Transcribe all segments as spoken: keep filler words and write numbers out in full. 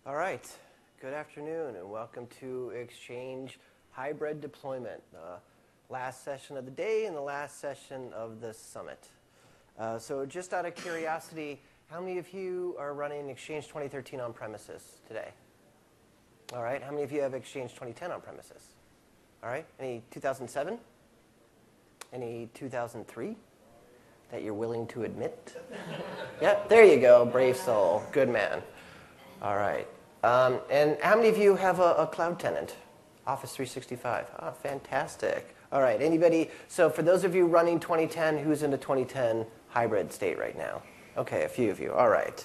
All right, good afternoon and welcome to Exchange Hybrid Deployment, the last session of the day and the last session of the summit. Uh, so just out of curiosity, how many of you are running Exchange twenty thirteen on premises today? All right, how many of you have Exchange twenty ten on premises? All right, any two thousand seven? Any two thousand three that you're willing to admit? Yeah, there you go, brave soul, good man. All right. Um, and how many of you have a, a cloud tenant? Office three sixty-five. Oh, fantastic. All right. Anybody? So for those of you running twenty ten, who's in the twenty ten hybrid state right now? Okay, a few of you. All right.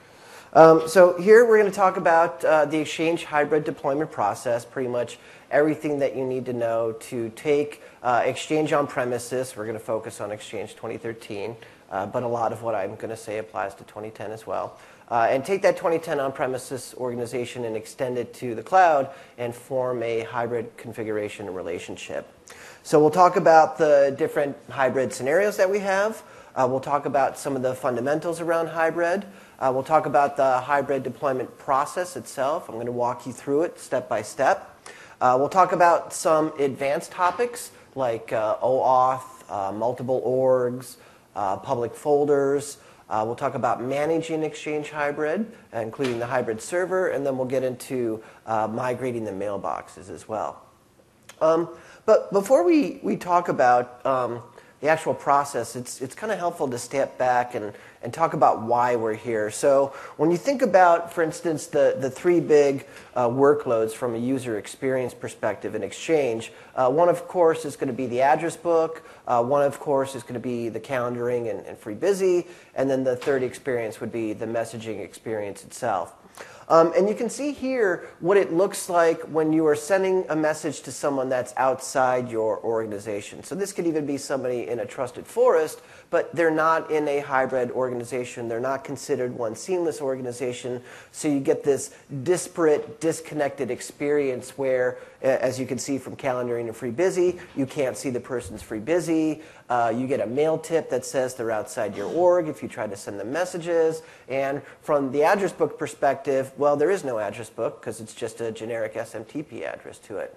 Um, so here we're going to talk about uh, the Exchange hybrid deployment process, pretty much everything that you need to know to take uh, Exchange on premises. We're going to focus on Exchange twenty thirteen, uh, but a lot of what I'm going to say applies to twenty ten as well. Uh, and take that twenty ten on-premises organization and extend it to the cloud and form a hybrid configuration and relationship. So we'll talk about the different hybrid scenarios that we have. Uh, we'll talk about some of the fundamentals around hybrid. Uh, we'll talk about the hybrid deployment process itself. I'm going to walk you through it step by step. Uh, we'll talk about some advanced topics like uh, OAuth, uh, multiple orgs, uh, public folders. Uh, we'll talk about managing Exchange Hybrid, uh, including the hybrid server, and then we'll get into uh, migrating the mailboxes as well. Um, but before we, we talk about um, the actual process, it's, it's kind of helpful to step back and, and talk about why we're here. So when you think about, for instance, the, the three big uh, workloads from a user experience perspective in Exchange, uh, one, of course, is going to be the address book. Uh, one, of course, is going to be the calendaring and, and FreeBusy. And then the third experience would be the messaging experience itself. Um, and you can see here what it looks like when you are sending a message to someone that's outside your organization. So this could even be somebody in a trusted forest, but they're not in a hybrid organization. They're not considered one seamless organization. So you get this disparate, disconnected experience where, as you can see from calendaring and FreeBusy, you can't see the person's FreeBusy. Uh, you get a mail tip that says they're outside your org if you try to send them messages. And from the address book perspective, well, there is no address book because it's just a generic S M T P address to it.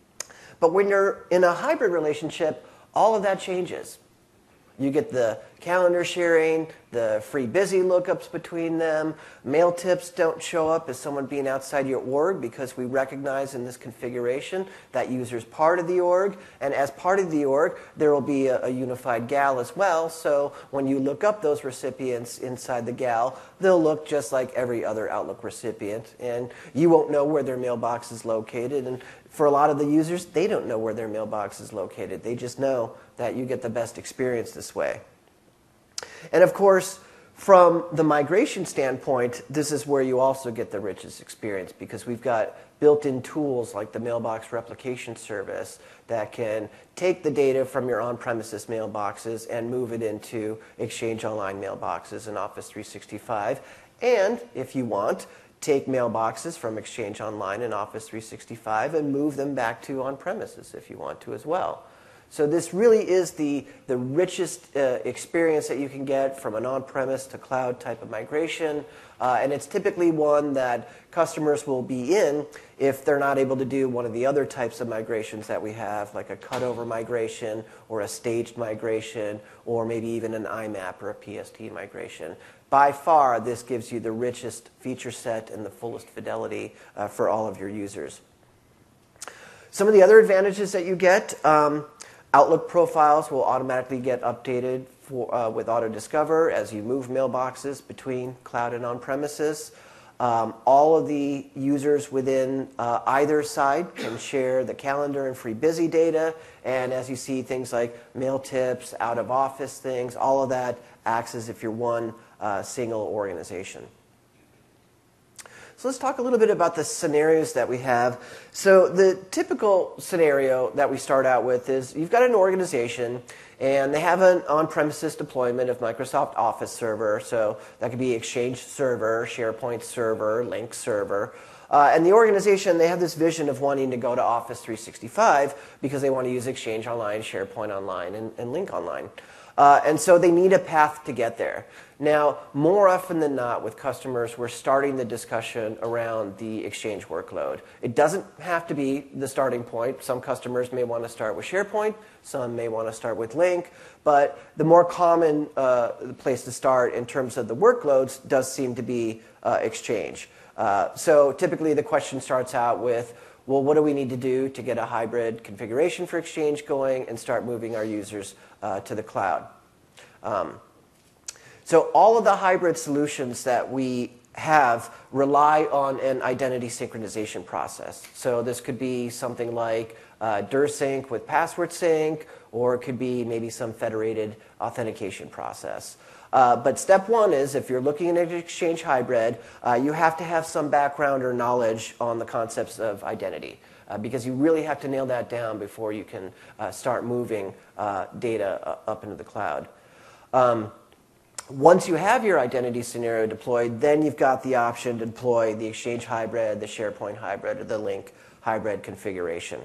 But when you're in a hybrid relationship, all of that changes. You get the calendar sharing, the FreeBusy lookups between them. Mail tips don't show up as someone being outside your org because we recognize in this configuration that user's part of the org. And as part of the org, there will be a, a unified G A L as well. So when you look up those recipients inside the G A L, they'll look just like every other Outlook recipient. And you won't know where their mailbox is located. And for a lot of the users, they don't know where their mailbox is located. They just know that you get the best experience this way. And of course, from the migration standpoint, this is where you also get the richest experience because we've got built-in tools like the Mailbox Replication Service that can take the data from your on-premises mailboxes and move it into Exchange Online mailboxes in Office three sixty-five. And if you want, take mailboxes from Exchange Online and Office three sixty-five and move them back to on-premises if you want to as well. So this really is the, the richest uh, experience that you can get from an on-premise to cloud type of migration. Uh, and it's typically one that customers will be in if they're not able to do one of the other types of migrations that we have, like a cutover migration or a staged migration or maybe even an I MAP or a P S T migration. By far, this gives you the richest feature set and the fullest fidelity uh, for all of your users. Some of the other advantages that you get, um, Outlook profiles will automatically get updated for, uh, with AutoDiscover as you move mailboxes between cloud and on-premises. Um, all of the users within uh, either side can share the calendar and FreeBusy data. And as you see, things like mail tips, out-of-office things, all of that acts as if you're one uh, single organization. So let's talk a little bit about the scenarios that we have. So the typical scenario that we start out with is you've got an organization and they have an on-premises deployment of Microsoft Office server. So that could be Exchange server, SharePoint server, Lync server. Uh, and the organization, they have this vision of wanting to go to Office three sixty-five because they want to use Exchange Online, SharePoint Online, and, and Lync Online. Uh, and so they need a path to get there. Now, more often than not with customers, we're starting the discussion around the Exchange workload. It doesn't have to be the starting point. Some customers may want to start with SharePoint. Some may want to start with Lync. But the more common uh, place to start in terms of the workloads does seem to be uh, Exchange. Uh, so typically the question starts out with, well, what do we need to do to get a hybrid configuration for Exchange going and start moving our users uh, to the cloud? Um, so all of the hybrid solutions that we have rely on an identity synchronization process. So this could be something like uh, DirSync with password sync, or it could be maybe some federated authentication process. Uh, but step one is, if you're looking at an Exchange hybrid, uh, you have to have some background or knowledge on the concepts of identity, uh, because you really have to nail that down before you can uh, start moving uh, data uh, up into the cloud. Um, once you have your identity scenario deployed, then you've got the option to deploy the Exchange hybrid, the SharePoint hybrid, or the Lync hybrid configuration.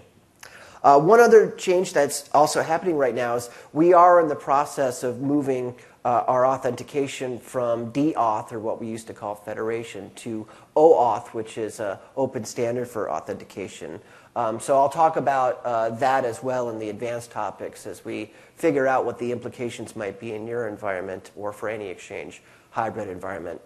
Uh, one other change that's also happening right now is we are in the process of moving uh, our authentication from D auth, or what we used to call federation, to O auth, which is an open standard for authentication. Um, so I'll talk about uh, that as well in the advanced topics as we figure out what the implications might be in your environment or for any Exchange hybrid environment.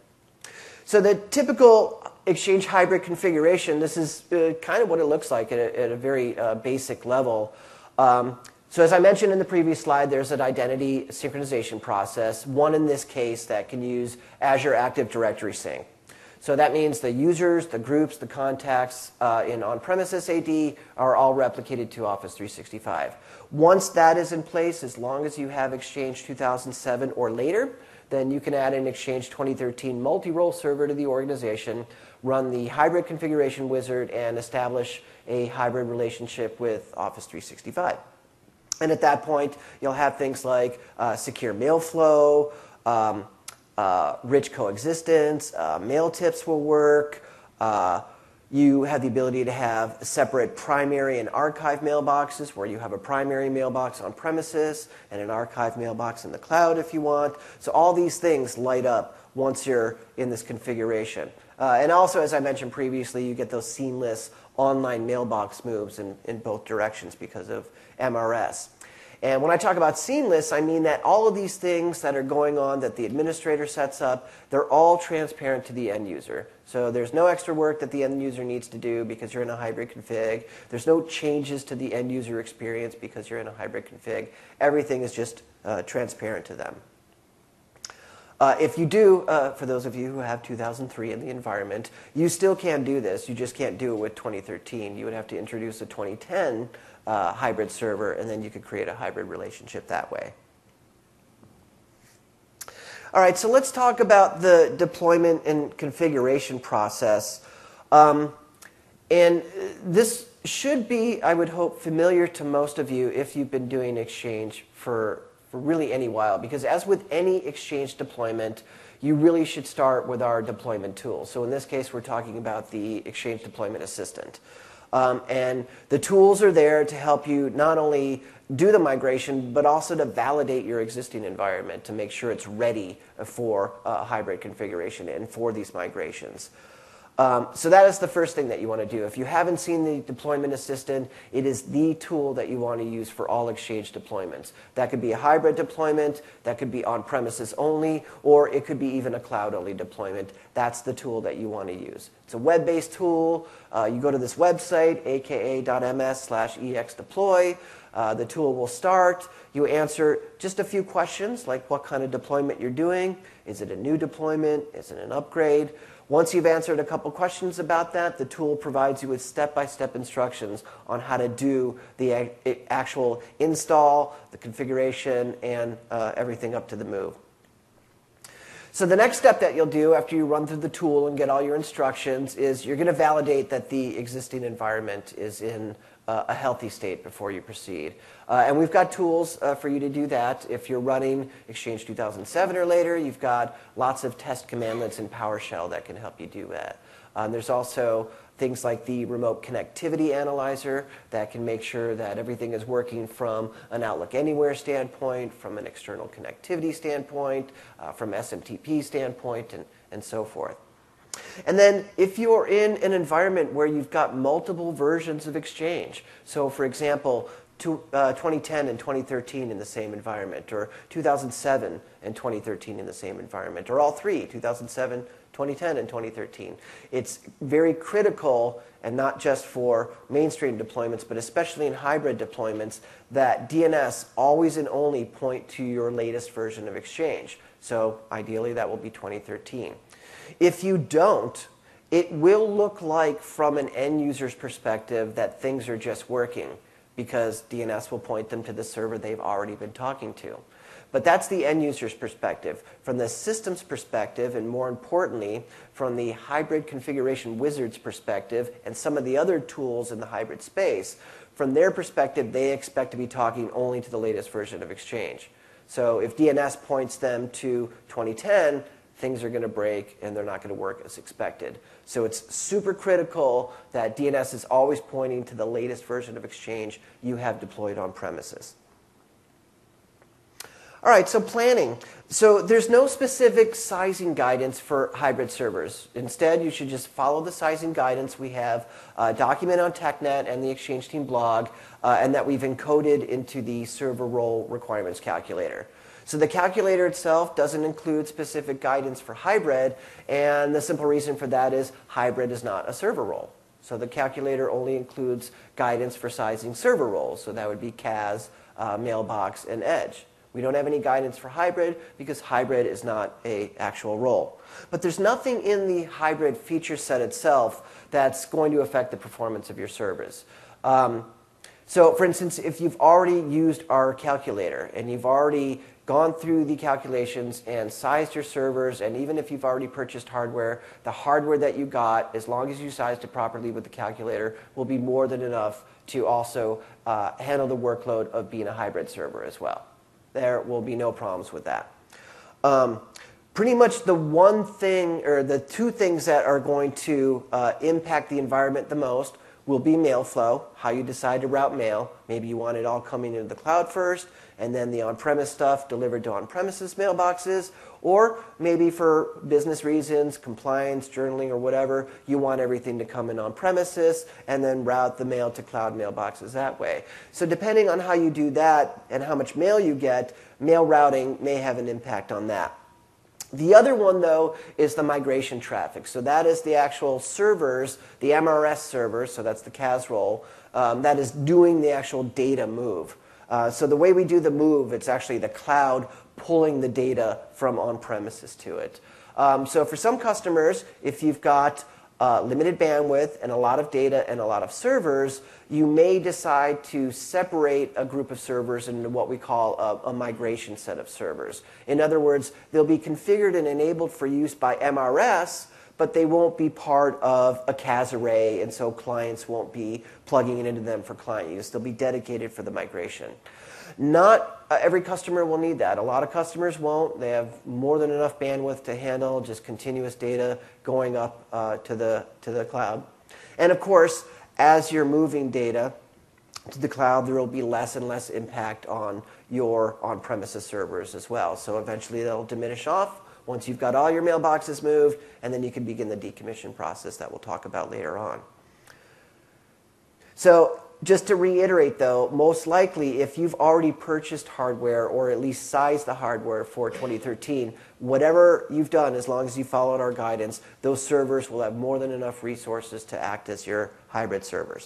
So the typical Exchange hybrid configuration, this is uh, kind of what it looks like at a, at a very uh, basic level. Um, so as I mentioned in the previous slide, there's an identity synchronization process, one in this case that can use Azure Active Directory Sync. So that means the users, the groups, the contacts uh, in on-premises A D are all replicated to Office three sixty-five. Once that is in place, as long as you have Exchange two thousand seven or later, then you can add an Exchange twenty thirteen multi-role server to the organization, run the hybrid configuration wizard, and establish a hybrid relationship with Office three sixty-five. And at that point, you'll have things like uh, secure mail flow, um, uh, rich coexistence, uh, mail tips will work. Uh, you have the ability to have separate primary and archive mailboxes, where you have a primary mailbox on premises and an archive mailbox in the cloud if you want. So all these things light up once you're in this configuration. Uh, and also, as I mentioned previously, you get those seamless online mailbox moves in, in both directions because of M R S. And when I talk about seamless, I mean that all of these things that are going on that the administrator sets up, they're all transparent to the end user. So there's no extra work that the end user needs to do because you're in a hybrid config. There's no changes to the end user experience because you're in a hybrid config. Everything is just uh, transparent to them. Uh, if you do, uh, for those of you who have two thousand three in the environment, you still can do this. You just can't do it with twenty thirteen. You would have to introduce a twenty ten uh, hybrid server, and then you could create a hybrid relationship that way. All right, so let's talk about the deployment and configuration process. Um, and this should be, I would hope, familiar to most of you if you've been doing Exchange for for really any while, because as with any Exchange deployment, you really should start with our deployment tool. So in this case, we're talking about the Exchange Deployment Assistant. Um, and the tools are there to help you not only do the migration, but also to validate your existing environment to make sure it's ready for a hybrid configuration and for these migrations. Um, so that is the first thing that you want to do. If you haven't seen the Deployment Assistant, it is the tool that you want to use for all Exchange deployments. That could be a hybrid deployment, that could be on-premises only, or it could be even a cloud-only deployment. That's the tool that you want to use. It's a web-based tool. Uh, you go to this website, aka.ms slash exdeploy. Uh, the tool will start. You answer just a few questions, like what kind of deployment you're doing. Is it a new deployment? Is it an upgrade? Once you've answered a couple questions about that, the tool provides you with step-by-step instructions on how to do the actual install, the configuration, and uh, everything up to the move. So the next step that you'll do after you run through the tool and get all your instructions is you're going to validate that the existing environment is in uh, a healthy state before you proceed. Uh, and we've got tools uh, for you to do that. If you're running Exchange two thousand seven or later, you've got lots of test commandlets in PowerShell that can help you do that. Um, there's also things like the remote connectivity analyzer that can make sure that everything is working from an Outlook Anywhere standpoint, from an external connectivity standpoint, uh, from S M T P standpoint, and, and so forth. And then if you're in an environment where you've got multiple versions of Exchange, so for example, to, uh, twenty ten and twenty thirteen in the same environment, or two thousand seven and twenty thirteen in the same environment, or all three, two thousand seven, twenty ten, and twenty thirteen. It's very critical, and not just for mainstream deployments, but especially in hybrid deployments, that D N S always and only point to your latest version of Exchange. So ideally, that will be twenty thirteen. If you don't, it will look like, from an end user's perspective, that things are just working, because D N S will point them to the server they've already been talking to. But that's the end user's perspective. From the system's perspective, and more importantly, from the hybrid configuration wizard's perspective, and some of the other tools in the hybrid space, from their perspective, they expect to be talking only to the latest version of Exchange. So if D N S points them to twenty ten, things are going to break and they're not going to work as expected. So it's super critical that D N S is always pointing to the latest version of Exchange you have deployed on premises. All right, so planning. So there's no specific sizing guidance for hybrid servers. Instead, you should just follow the sizing guidance we have uh, documented on TechNet and the Exchange Team blog, uh, and that we've encoded into the server role requirements calculator. So the calculator itself doesn't include specific guidance for hybrid, and the simple reason for that is hybrid is not a server role. So the calculator only includes guidance for sizing server roles. So that would be C A S, uh, Mailbox, and Edge. We don't have any guidance for hybrid because hybrid is not an actual role. But there's nothing in the hybrid feature set itself that's going to affect the performance of your servers. Um, so for instance, if you've already used our calculator and you've already gone through the calculations and sized your servers, and even if you've already purchased hardware, the hardware that you got, as long as you sized it properly with the calculator, will be more than enough to also uh, handle the workload of being a hybrid server as well. There will be no problems with that. Um, pretty much the one thing, or the two things that are going to uh, impact the environment the most will be mail flow, how you decide to route mail. Maybe you want it all coming into the cloud first, and then the on-premise stuff delivered to on-premises mailboxes. Or maybe for business reasons, compliance, journaling, or whatever, you want everything to come in on-premises and then route the mail to cloud mailboxes that way. So depending on how you do that and how much mail you get, mail routing may have an impact on that. The other one, though, is the migration traffic. So that is the actual servers, the M R S servers, so that's the C A S role, um, that is doing the actual data move. Uh, so the way we do the move, it's actually the cloud pulling the data from on-premises to it. Um, so for some customers, if you've got uh, limited bandwidth and a lot of data and a lot of servers, you may decide to separate a group of servers into what we call a, a migration set of servers. In other words, they'll be configured and enabled for use by M R S, but they won't be part of a C A S array, and so clients won't be plugging it into them for client use. They'll be dedicated for the migration. Not uh, every customer will need that. A lot of customers won't. They have more than enough bandwidth to handle just continuous data going up uh, to the, to the cloud. And of course, as you're moving data to the cloud, there will be less and less impact on your on-premises servers as well. So eventually that'll diminish off once you've got all your mailboxes moved, and then you can begin the decommission process that we'll talk about later on. So just to reiterate, though, most likely if you've already purchased hardware or at least sized the hardware for twenty thirteen, whatever you've done, as long as you followed our guidance, those servers will have more than enough resources to act as your hybrid servers.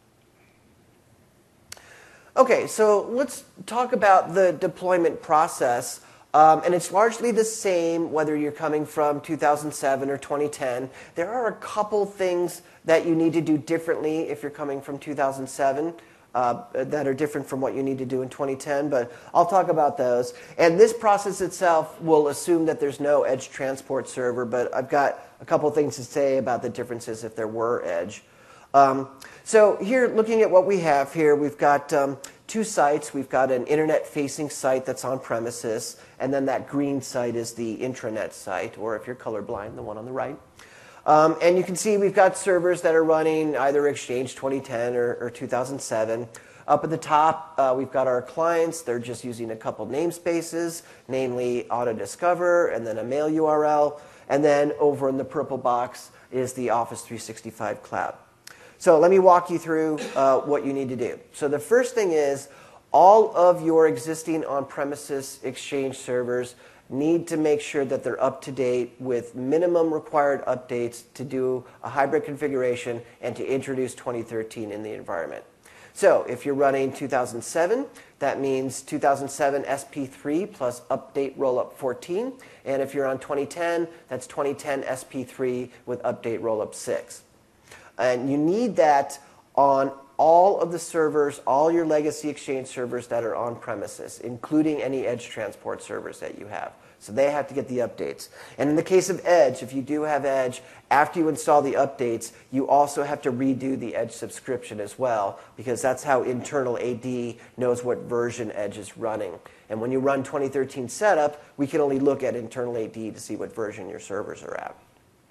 Okay, so let's talk about the deployment process. Um, and it's largely the same whether you're coming from two thousand seven or twenty ten. There are a couple things that you need to do differently if you're coming from two thousand seven uh, that are different from what you need to do in twenty ten, but I'll talk about those. And this process itself will assume that there's no edge transport server, but I've got a couple things to say about the differences if there were edge. Um, so here, looking at what we have here, we've got um, two sites. We've got an internet-facing site that's on premises, and then that green site is the intranet site, or if you're colorblind, the one on the right. Um, and you can see we've got servers that are running either Exchange twenty ten or, or two thousand seven. Up at the top, uh, we've got our clients. They're just using a couple namespaces, namely Autodiscover and then a mail U R L. And then over in the purple box is the Office three sixty-five Cloud. So let me walk you through uh, what you need to do. So the first thing is all of your existing on-premises Exchange servers need to make sure that they're up to date with minimum required updates to do a hybrid configuration and to introduce twenty thirteen in the environment. So if you're running two thousand seven, that means two thousand seven S P three plus update rollup fourteen. And if you're on twenty ten, that's twenty ten S P three with update rollup six. And you need that on all of the servers, all your legacy Exchange servers that are on premises, including any Edge transport servers that you have. So they have to get the updates. And in the case of Edge, if you do have Edge, after you install the updates, you also have to redo the Edge subscription as well, because that's how internal A D knows what version Edge is running. And when you run twenty thirteen setup, we can only look at internal A D to see what version your servers are at.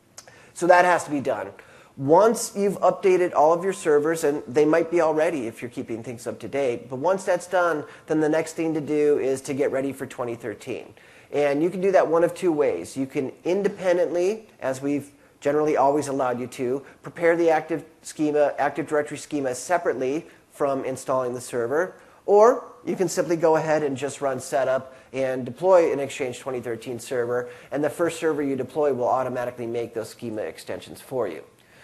So that has to be done. Once you've updated all of your servers, and they might be already if you're keeping things up to date, but once that's done, then the next thing to do is to get ready for twenty thirteen. And you can do that one of two ways. You can independently, as we've generally always allowed you to, prepare the active schema, Active Directory schema separately from installing the server, or you can simply go ahead and just run setup and deploy an Exchange twenty thirteen server, and the first server you deploy will automatically make those schema extensions for you.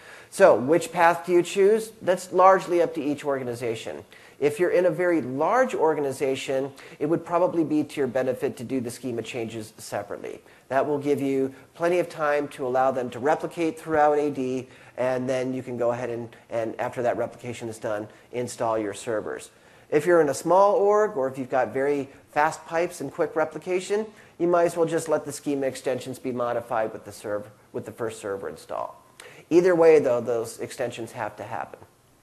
So which path do you choose? That's largely up to each organization. If you're in a very large organization, it would probably be to your benefit to do the schema changes separately. That will give you plenty of time to allow them to replicate throughout A D, and then you can go ahead and, and after that replication is done, install your servers. If you're in a small org, or if you've got very fast pipes and quick replication, you might as well just let the schema extensions be modified with the, serv with the first server install. Either way, though, those extensions have to happen.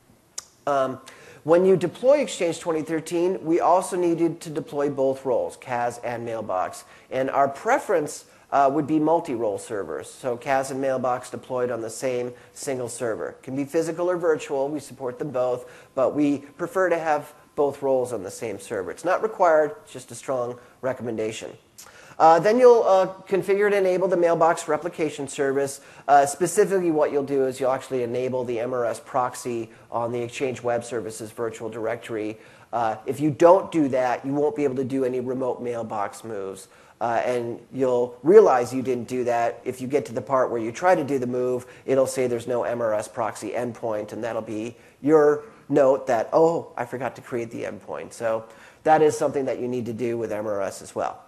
Um, when you deploy Exchange twenty thirteen, we also needed to deploy both roles, C A S and Mailbox. And our preference uh, would be multi-role servers. So C A S and Mailbox deployed on the same single server. It can be physical or virtual. We support them both. But we prefer to have both roles on the same server. It's not required. It's just a strong recommendation. Uh, then you'll uh, configure and enable the Mailbox replication service. Uh, specifically, what you'll do is you'll actually enable the M R S proxy on the Exchange Web Services virtual directory. Uh, if you don't do that, you won't be able to do any remote mailbox moves. Uh, and you'll realize you didn't do that. If you get to the part where you try to do the move, it'll say there's no M R S proxy endpoint, and that'll be your note that, oh, I forgot to create the endpoint. So that is something that you need to do with M R S as well.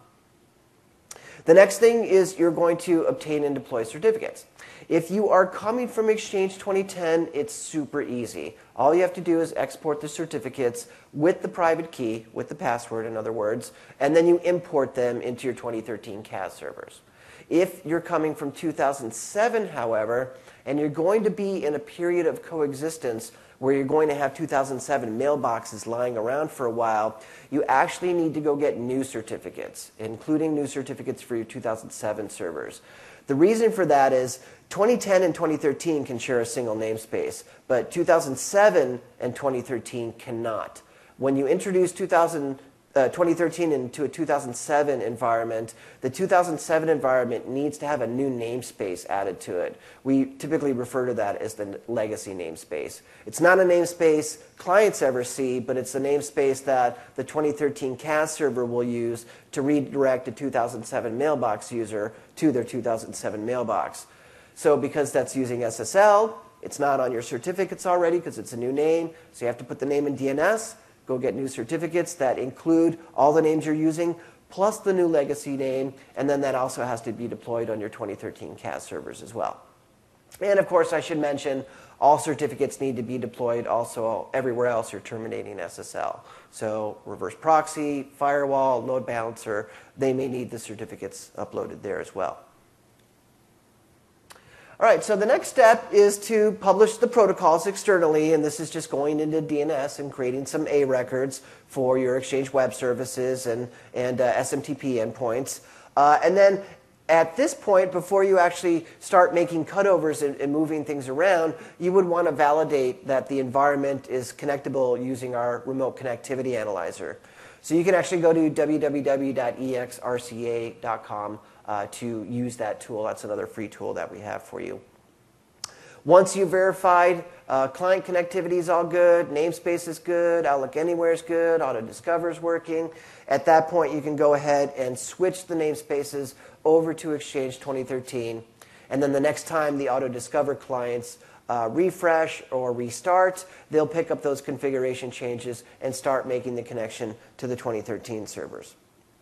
The next thing is you're going to obtain and deploy certificates. If you are coming from Exchange twenty ten, it's super easy. All you have to do is export the certificates with the private key, with the password in other words, and then you import them into your twenty thirteen C A S servers. If you're coming from two thousand seven, however, and you're going to be in a period of coexistence where you're going to have two thousand seven mailboxes lying around for a while, you actually need to go get new certificates, including new certificates for your two thousand seven servers. The reason for that is twenty ten and twenty thirteen can share a single namespace, but two thousand seven and twenty thirteen cannot. When you introduce two thousand, uh, twenty thirteen into a two thousand seven environment, the two thousand seven environment needs to have a new namespace added to it. We typically refer to that as the legacy namespace. It's not a namespace clients ever see, but it's the namespace that the twenty thirteen C A S server will use to redirect a two thousand seven mailbox user to their two thousand seven mailbox. So because that's using S S L, it's not on your certificates already because it's a new name, so you have to put the name in D N S, go get new certificates that include all the names you're using, plus the new legacy name, and then that also has to be deployed on your twenty thirteen C A S servers as well. And of course, I should mention, all certificates need to be deployed also everywhere else you're terminating S S L. So reverse proxy, firewall, load balancer, they may need the certificates uploaded there as well. All right, so the next step is to publish the protocols externally, and this is just going into D N S and creating some A records for your Exchange Web Services and, and uh, S M T P endpoints. Uh, and then at this point, before you actually start making cutovers and, and moving things around, you would want to validate that the environment is connectable using our remote connectivity analyzer. So you can actually go to w w w dot e x r c a dot com uh, to use that tool. That's another free tool that we have for you. Once you've verified uh, client connectivity is all good, namespace is good, Outlook Anywhere is good, AutoDiscover is working, at that point you can go ahead and switch the namespaces over to Exchange twenty thirteen. And then the next time the AutoDiscover clients uh, refresh or restart, they'll pick up those configuration changes and start making the connection to the twenty thirteen servers.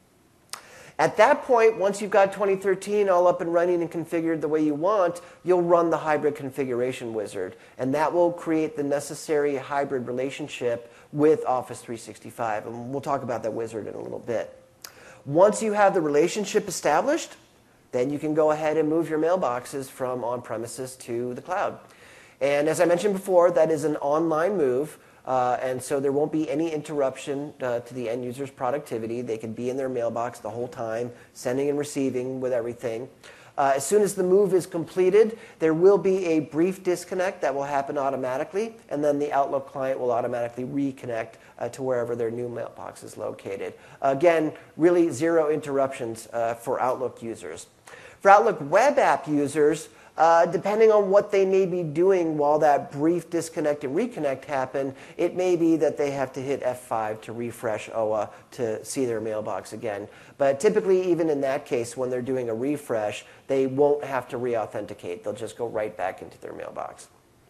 At that point, once you've got twenty thirteen all up and running and configured the way you want, you'll run the hybrid configuration wizard. And that will create the necessary hybrid relationship with Office three sixty-five. And we'll talk about that wizard in a little bit. Once you have the relationship established, then you can go ahead and move your mailboxes from on-premises to the cloud. And as I mentioned before, that is an online move. Uh, and so there won't be any interruption uh, to the end user's productivity. They can be in their mailbox the whole time, sending and receiving with everything. Uh, as soon as the move is completed, there will be a brief disconnect that will happen automatically, and then the Outlook client will automatically reconnect uh, to wherever their new mailbox is located. Again, really zero interruptions uh, for Outlook users. For Outlook web app users, Uh, depending on what they may be doing while that brief disconnect and reconnect happen, it may be that they have to hit F five to refresh O A to see their mailbox again. But typically, even in that case, when they're doing a refresh, they won't have to re-authenticate. They'll just go right back into their mailbox.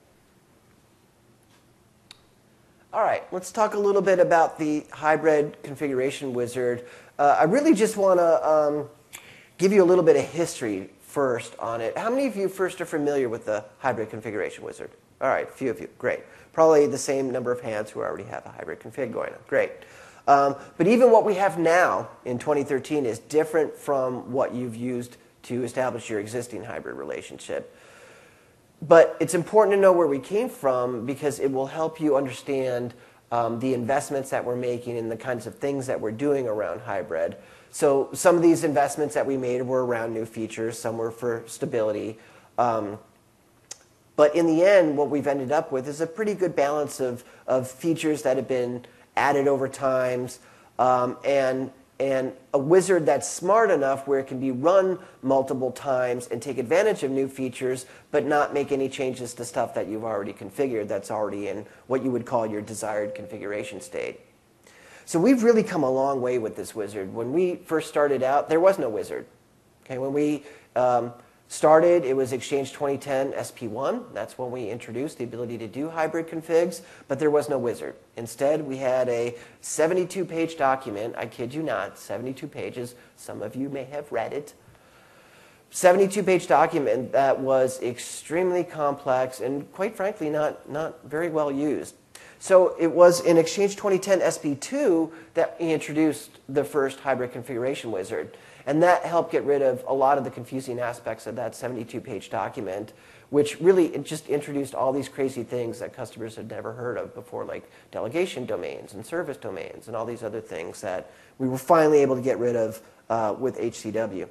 All right, let's talk a little bit about the hybrid configuration wizard. Uh, I really just want to um, give you a little bit of history first on it. How many of you first are familiar with the hybrid configuration wizard? All right, a few of you. Great. Probably the same number of hands who already have a hybrid config going on. Great. Um, but even what we have now in twenty thirteen is different from what you've used to establish your existing hybrid relationship. But it's important to know where we came from because it will help you understand um, the investments that we're making and the kinds of things that we're doing around hybrid. So some of these investments that we made were around new features. Some were for stability. Um, but in the end, what we've ended up with is a pretty good balance of, of features that have been added over time um, and, and a wizard that's smart enough where it can be run multiple times and take advantage of new features but not make any changes to stuff that you've already configured that's already in what you would call your desired configuration state. So we've really come a long way with this wizard. When we first started out, there was no wizard. Okay, when we um, started, it was Exchange twenty ten S P one. That's when we introduced the ability to do hybrid configs, but there was no wizard. Instead, we had a seventy-two page document. I kid you not, seventy-two pages. Some of you may have read it. seventy-two page document that was extremely complex and, quite frankly, not, not very well used. So it was in Exchange twenty ten S P two that we introduced the first hybrid configuration wizard. And that helped get rid of a lot of the confusing aspects of that seventy-two page document, which really it just introduced all these crazy things that customers had never heard of before, like delegation domains and service domains and all these other things that we were finally able to get rid of uh, with H C W.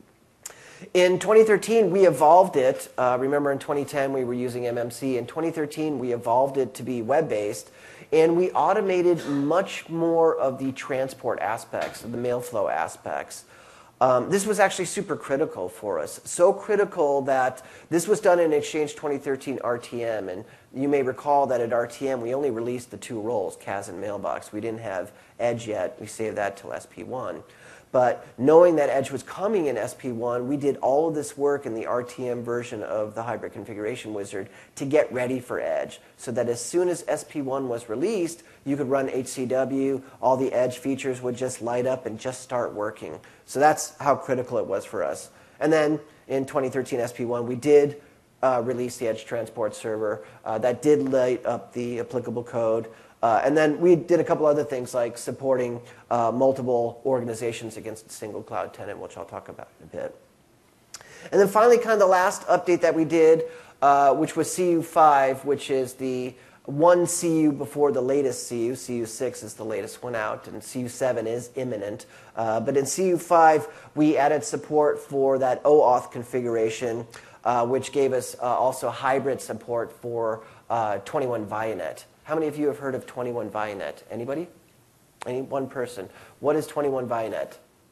In twenty thirteen, we evolved it. Uh, remember, in twenty ten, we were using M M C. In twenty thirteen, we evolved it to be web-based, and we automated much more of the transport aspects, of the mail flow aspects. Um, this was actually super critical for us. So critical that this was done in Exchange twenty thirteen R T M, and you may recall that at R T M, we only released the two roles, C A S and Mailbox. We didn't have Edge yet. We saved that till S P one. But knowing that Edge was coming in S P one, we did all of this work in the R T M version of the hybrid configuration wizard to get ready for Edge, so that as soon as S P one was released, you could run H C W, all the Edge features would just light up and just start working. So that's how critical it was for us. And then in twenty thirteen S P one, we did uh, release the Edge transport server. Uh, that did light up the applicable code. Uh, and then we did a couple other things like supporting uh, multiple organizations against a single cloud tenant, which I'll talk about in a bit. And then finally, kind of the last update that we did, uh, which was C U five, which is the one C U before the latest C U. C U six is the latest one out, and C U seven is imminent. Uh, but in C U five, we added support for that OAuth configuration, uh, which gave us uh, also hybrid support for uh, twenty-one ViaNet. How many of you have heard of twenty-one ViaNet? Anybody? Any one person? What is twenty-one ViaNet?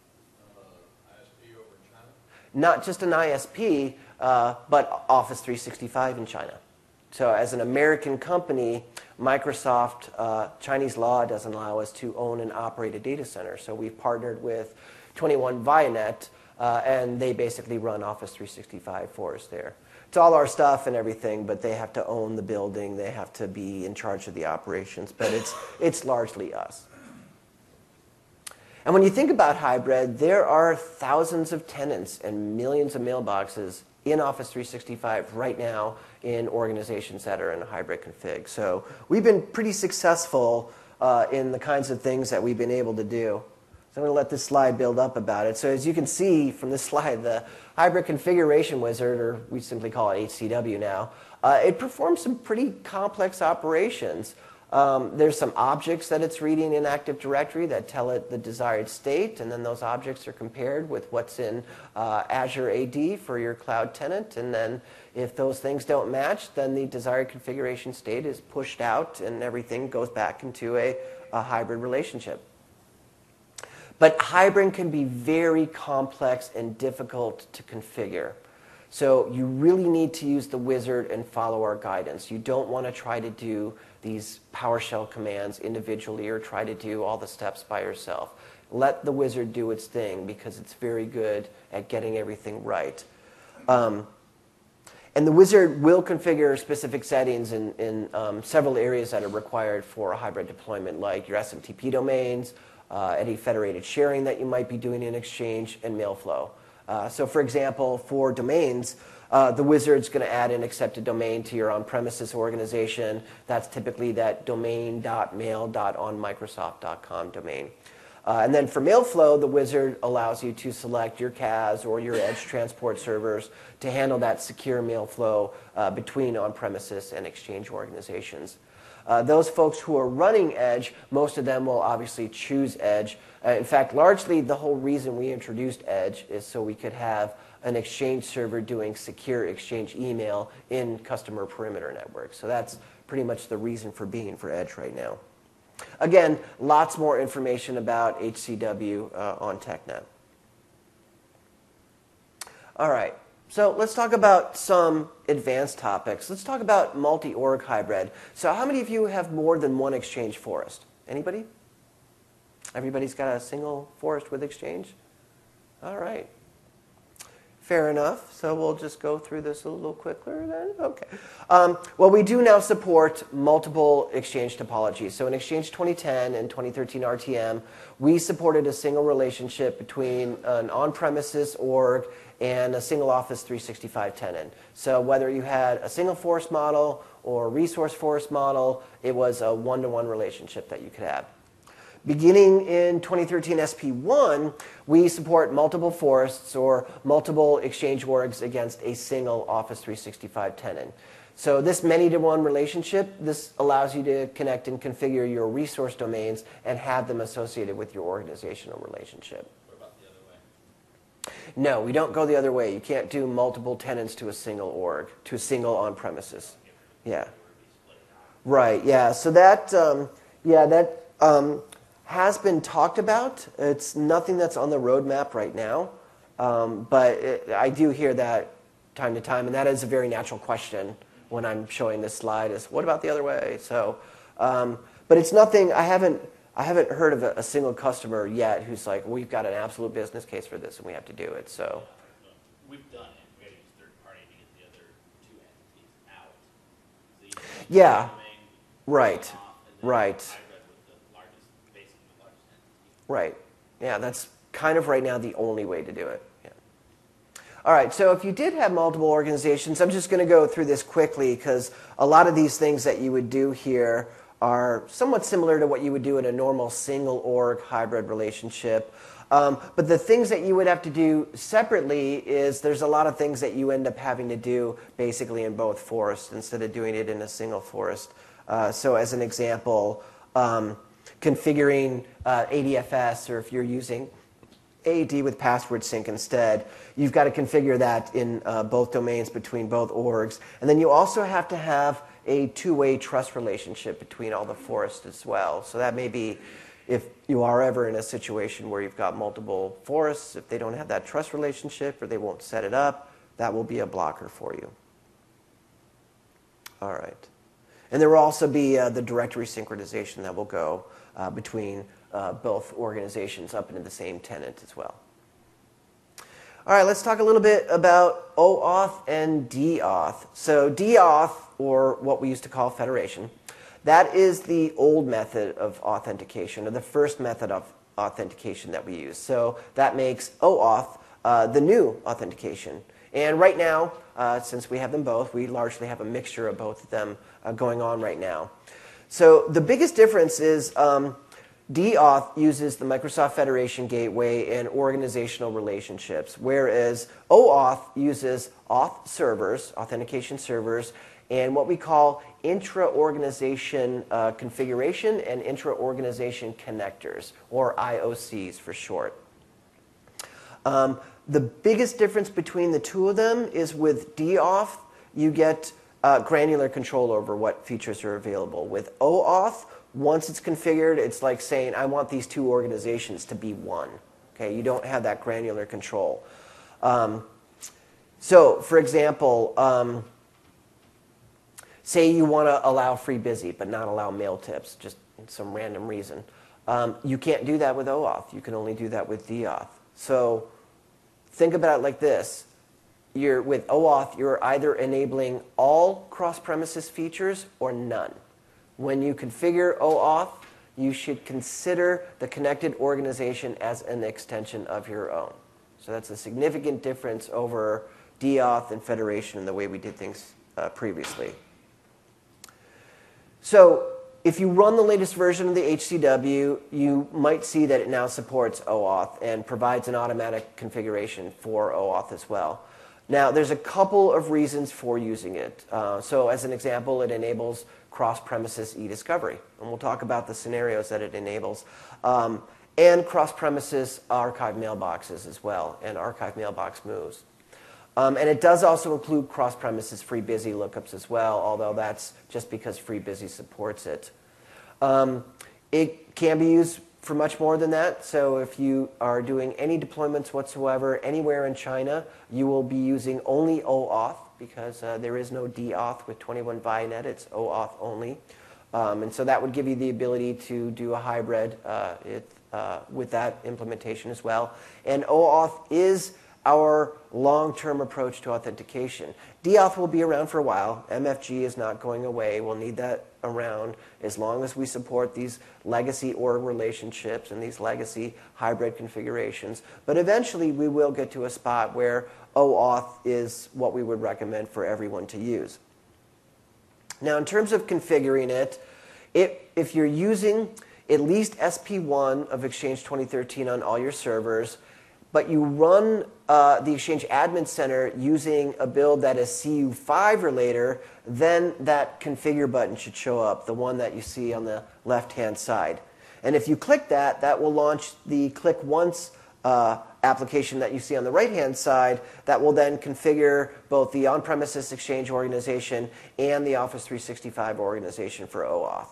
Not just an I S P, uh, but Office three sixty-five in China. So as an American company, Microsoft, uh, Chinese law doesn't allow us to own and operate a data center. So we've partnered with twenty-one ViaNet, uh, and they basically run Office three sixty-five for us there. It's all our stuff and everything, but they have to own the building. They have to be in charge of the operations, but it's, it's largely us. And when you think about hybrid, there are thousands of tenants and millions of mailboxes in Office three sixty-five right now in organizations that are in a hybrid config. So we've been pretty successful uh, in the kinds of things that we've been able to do. So I'm going to let this slide build up about it. So as you can see from this slide, the Hybrid Configuration Wizard, or we simply call it H C W now, uh, it performs some pretty complex operations. Um, there's some objects that it's reading in Active Directory that tell it the desired state, and then those objects are compared with what's in uh, Azure A D for your cloud tenant. And then if those things don't match, then the desired configuration state is pushed out, and everything goes back into a, a hybrid relationship. But hybrid can be very complex and difficult to configure. So you really need to use the wizard and follow our guidance. You don't want to try to do these PowerShell commands individually or try to do all the steps by yourself. Let the wizard do its thing because it's very good at getting everything right. Um, and the wizard will configure specific settings in, in um, several areas that are required for a hybrid deployment, like your S M T P domains, uh, any federated sharing that you might be doing in Exchange, and Mailflow. Uh, so for example, for domains, uh, the wizard's going to add an accepted domain to your on-premises organization. That's typically that domain dot mail dot on microsoft dot com domain. Uh, and then for Mailflow, the wizard allows you to select your C A S or your Edge transport servers to handle that secure mail flow uh, between on-premises and Exchange organizations. Uh, those folks who are running Edge, most of them will obviously choose Edge. Uh, in fact, largely the whole reason we introduced Edge is so we could have an Exchange server doing secure Exchange email in customer perimeter networks. So that's pretty much the reason for being for Edge right now. Again, lots more information about H C W uh, on TechNet. All right. So let's talk about some advanced topics. Let's talk about multi-org hybrid. So how many of you have more than one Exchange forest? Anybody? Everybody's got a single forest with Exchange? All right. Fair enough. So we'll just go through this a little quicker then. Okay. Um, well, we do now support multiple Exchange topologies. So in Exchange twenty ten and twenty thirteen R T M, we supported a single relationship between an on-premises org and a single Office three sixty-five tenant. So whether you had a single forest model or a resource forest model, it was a one-to-one relationship that you could have. Beginning in twenty thirteen S P one, we support multiple forests or multiple Exchange orgs against a single Office three sixty-five tenant. So this many-to-one relationship, this allows you to connect and configure your resource domains and have them associated with your organizational relationship. What about the other way? No, we don't go the other way. You can't do multiple tenants to a single org, to a single on-premises. Yeah. Right, yeah. So that, um, yeah, that um, has been talked about. It's nothing that's on the roadmap right now. Um, but it, I do hear that time to time, and that is a very natural question when I'm showing this slide is, what about the other way? So, um, but it's nothing, I haven't, I haven't heard of a, a single customer yet who's like, we've got an absolute business case for this and we have to do it. So, we've done it. We had to use third party to get the other two entities out. So you yeah, domain, right, off, right, with the largest, basically the largest entity. right. Yeah, that's kind of right now the only way to do it. Yeah. All right, so if you did have multiple organizations, I'm just going to go through this quickly because a lot of these things that you would do here are somewhat similar to what you would do in a normal single org hybrid relationship. Um, but the things that you would have to do separately is there's a lot of things that you end up having to do basically in both forests instead of doing it in a single forest. Uh, so as an example, um, configuring uh, A D F S, or if you're using A D with password sync instead, you've got to configure that in uh, both domains between both orgs. And then you also have to have a two-way trust relationship between all the forests as well. So that may be if you are ever in a situation where you've got multiple forests, if they don't have that trust relationship or they won't set it up, that will be a blocker for you. All right. And there will also be uh, the directory synchronization that will go uh, between uh, both organizations up into the same tenant as well. All right, let's talk a little bit about OAuth and DAuth. So DAuth, or what we used to call federation, that is the old method of authentication, or the first method of authentication that we use. So that makes OAuth uh, the new authentication. And right now, uh, since we have them both, we largely have a mixture of both of them uh, going on right now. So the biggest difference is um, DAuth uses the Microsoft Federation Gateway and organizational relationships, whereas OAuth uses auth servers, authentication servers, and what we call intra-organization uh, configuration and intra-organization connectors, or I O Cs for short. Um, the biggest difference between the two of them is with DAuth, you get uh, granular control over what features are available. With OAuth, once it's configured, it's like saying, I want these two organizations to be one. Okay, you don't have that granular control. Um, so, for example, um, say you want to allow FreeBSD but not allow mail tips, just some random reason. Um, you can't do that with OAuth. You can only do that with DAuth. So think about it like this. You're, with OAuth, you're either enabling all cross-premises features or none. When you configure OAuth, you should consider the connected organization as an extension of your own. So that's a significant difference over DAuth and Federation and the way we did things uh, previously. So if you run the latest version of the H C W, you might see that it now supports OAuth and provides an automatic configuration for OAuth as well. Now, there's a couple of reasons for using it. Uh, so as an example, it enables cross-premises e-discovery. And we'll talk about the scenarios that it enables. Um, and cross-premises archive mailboxes as well, and archive mailbox moves. Um, and it does also include cross-premises FreeBSD lookups as well, although that's just because FreeBSD supports it. Um, it can be used for much more than that. So if you are doing any deployments whatsoever anywhere in China, you will be using only OAuth because uh, there is no DAuth with twenty-one ViaNet. It's OAuth only. Um, and so that would give you the ability to do a hybrid uh, it, uh, with that implementation as well. And OAuth is our long-term approach to authentication. DAuth will be around for a while. M F G is not going away. We'll need that around as long as we support these legacy org relationships and these legacy hybrid configurations. But eventually, we will get to a spot where OAuth is what we would recommend for everyone to use. Now, in terms of configuring it, it if you're using at least S P one of Exchange twenty thirteen on all your servers, but you run uh, the Exchange Admin Center using a build that is C U five or later, then that configure button should show up, the one that you see on the left-hand side. And if you click that, that will launch the Click Once uh, application that you see on the right-hand side that will then configure both the on-premises Exchange organization and the Office three sixty-five organization for OAuth.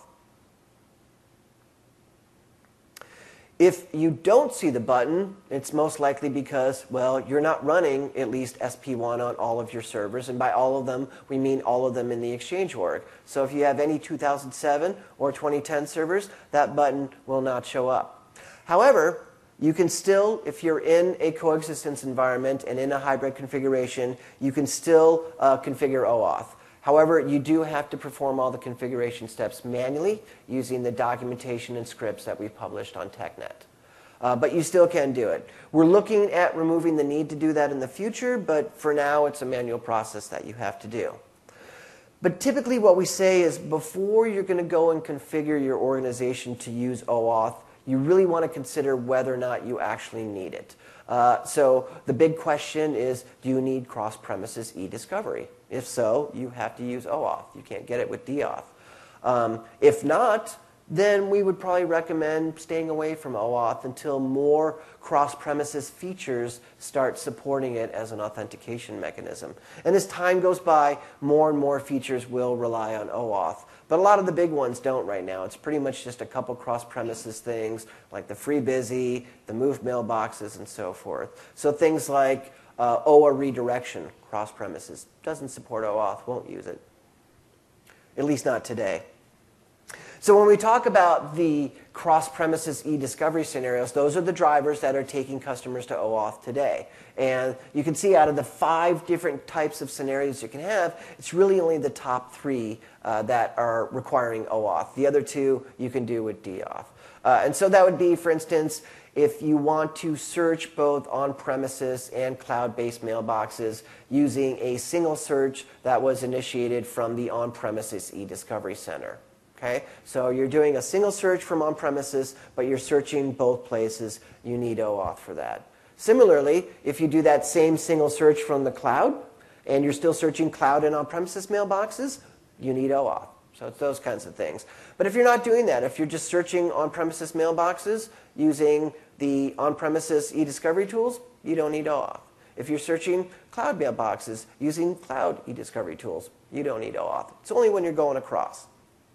If you don't see the button, it's most likely because, well, you're not running at least S P one on all of your servers. And by all of them, we mean all of them in the Exchange org. So if you have any two thousand seven or twenty ten servers, that button will not show up. However, you can still, if you're in a coexistence environment and in a hybrid configuration, you can still uh, configure OAuth. However, you do have to perform all the configuration steps manually using the documentation and scripts that we've published on TechNet. Uh, but you still can do it. We're looking at removing the need to do that in the future, but for now, it's a manual process that you have to do. But typically what we say is before you're going to go and configure your organization to use OAuth, you really want to consider whether or not you actually need it. Uh, so the big question is, do you need cross-premises e-discovery? If so, you have to use OAuth. You can't get it with DAuth. Um, if not, then we would probably recommend staying away from OAuth until more cross-premises features start supporting it as an authentication mechanism. And as time goes by, more and more features will rely on OAuth. But a lot of the big ones don't right now. It's pretty much just a couple cross-premises things like the FreeBusy, the Move mailboxes, and so forth. So things like uh, O A redirection, cross-premises, doesn't support OAuth, won't use it. At least not today. So when we talk about the cross-premises e-discovery scenarios, those are the drivers that are taking customers to OAuth today. And you can see out of the five different types of scenarios you can have, it's really only the top three uh, that are requiring OAuth. The other two you can do with DAuth. Uh, and so that would be, for instance, if you want to search both on-premises and cloud-based mailboxes using a single search that was initiated from the on-premises e-discovery center. Okay? So you're doing a single search from on-premises, but you're searching both places. You need OAuth for that. Similarly, if you do that same single search from the cloud, and you're still searching cloud and on-premises mailboxes, you need OAuth. So it's those kinds of things. But if you're not doing that, if you're just searching on-premises mailboxes using the on-premises e-discovery tools, you don't need OAuth. If you're searching cloud mailboxes using cloud e-discovery tools, you don't need OAuth. It's only when you're going across.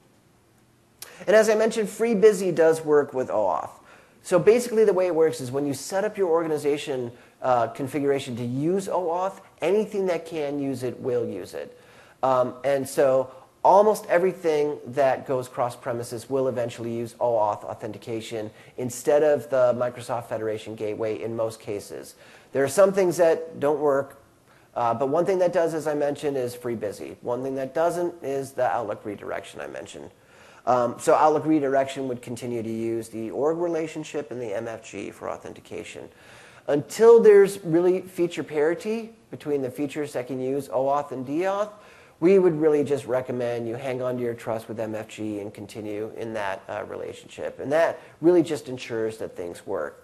And as I mentioned, FreeBusy does work with OAuth. So basically the way it works is when you set up your organization uh, configuration to use OAuth, anything that can use it will use it. Um, and so almost everything that goes cross-premises will eventually use OAuth authentication instead of the Microsoft Federation Gateway in most cases. There are some things that don't work, uh, but one thing that does, as I mentioned, is FreeBusy. One thing that doesn't is the Outlook redirection I mentioned. Um, so Outlook redirection would continue to use the org relationship and the M F G for authentication. Until there's really feature parity between the features that can use OAuth and DAuth, we would really just recommend you hang on to your trust with M F G and continue in that uh, relationship. And that really just ensures that things work.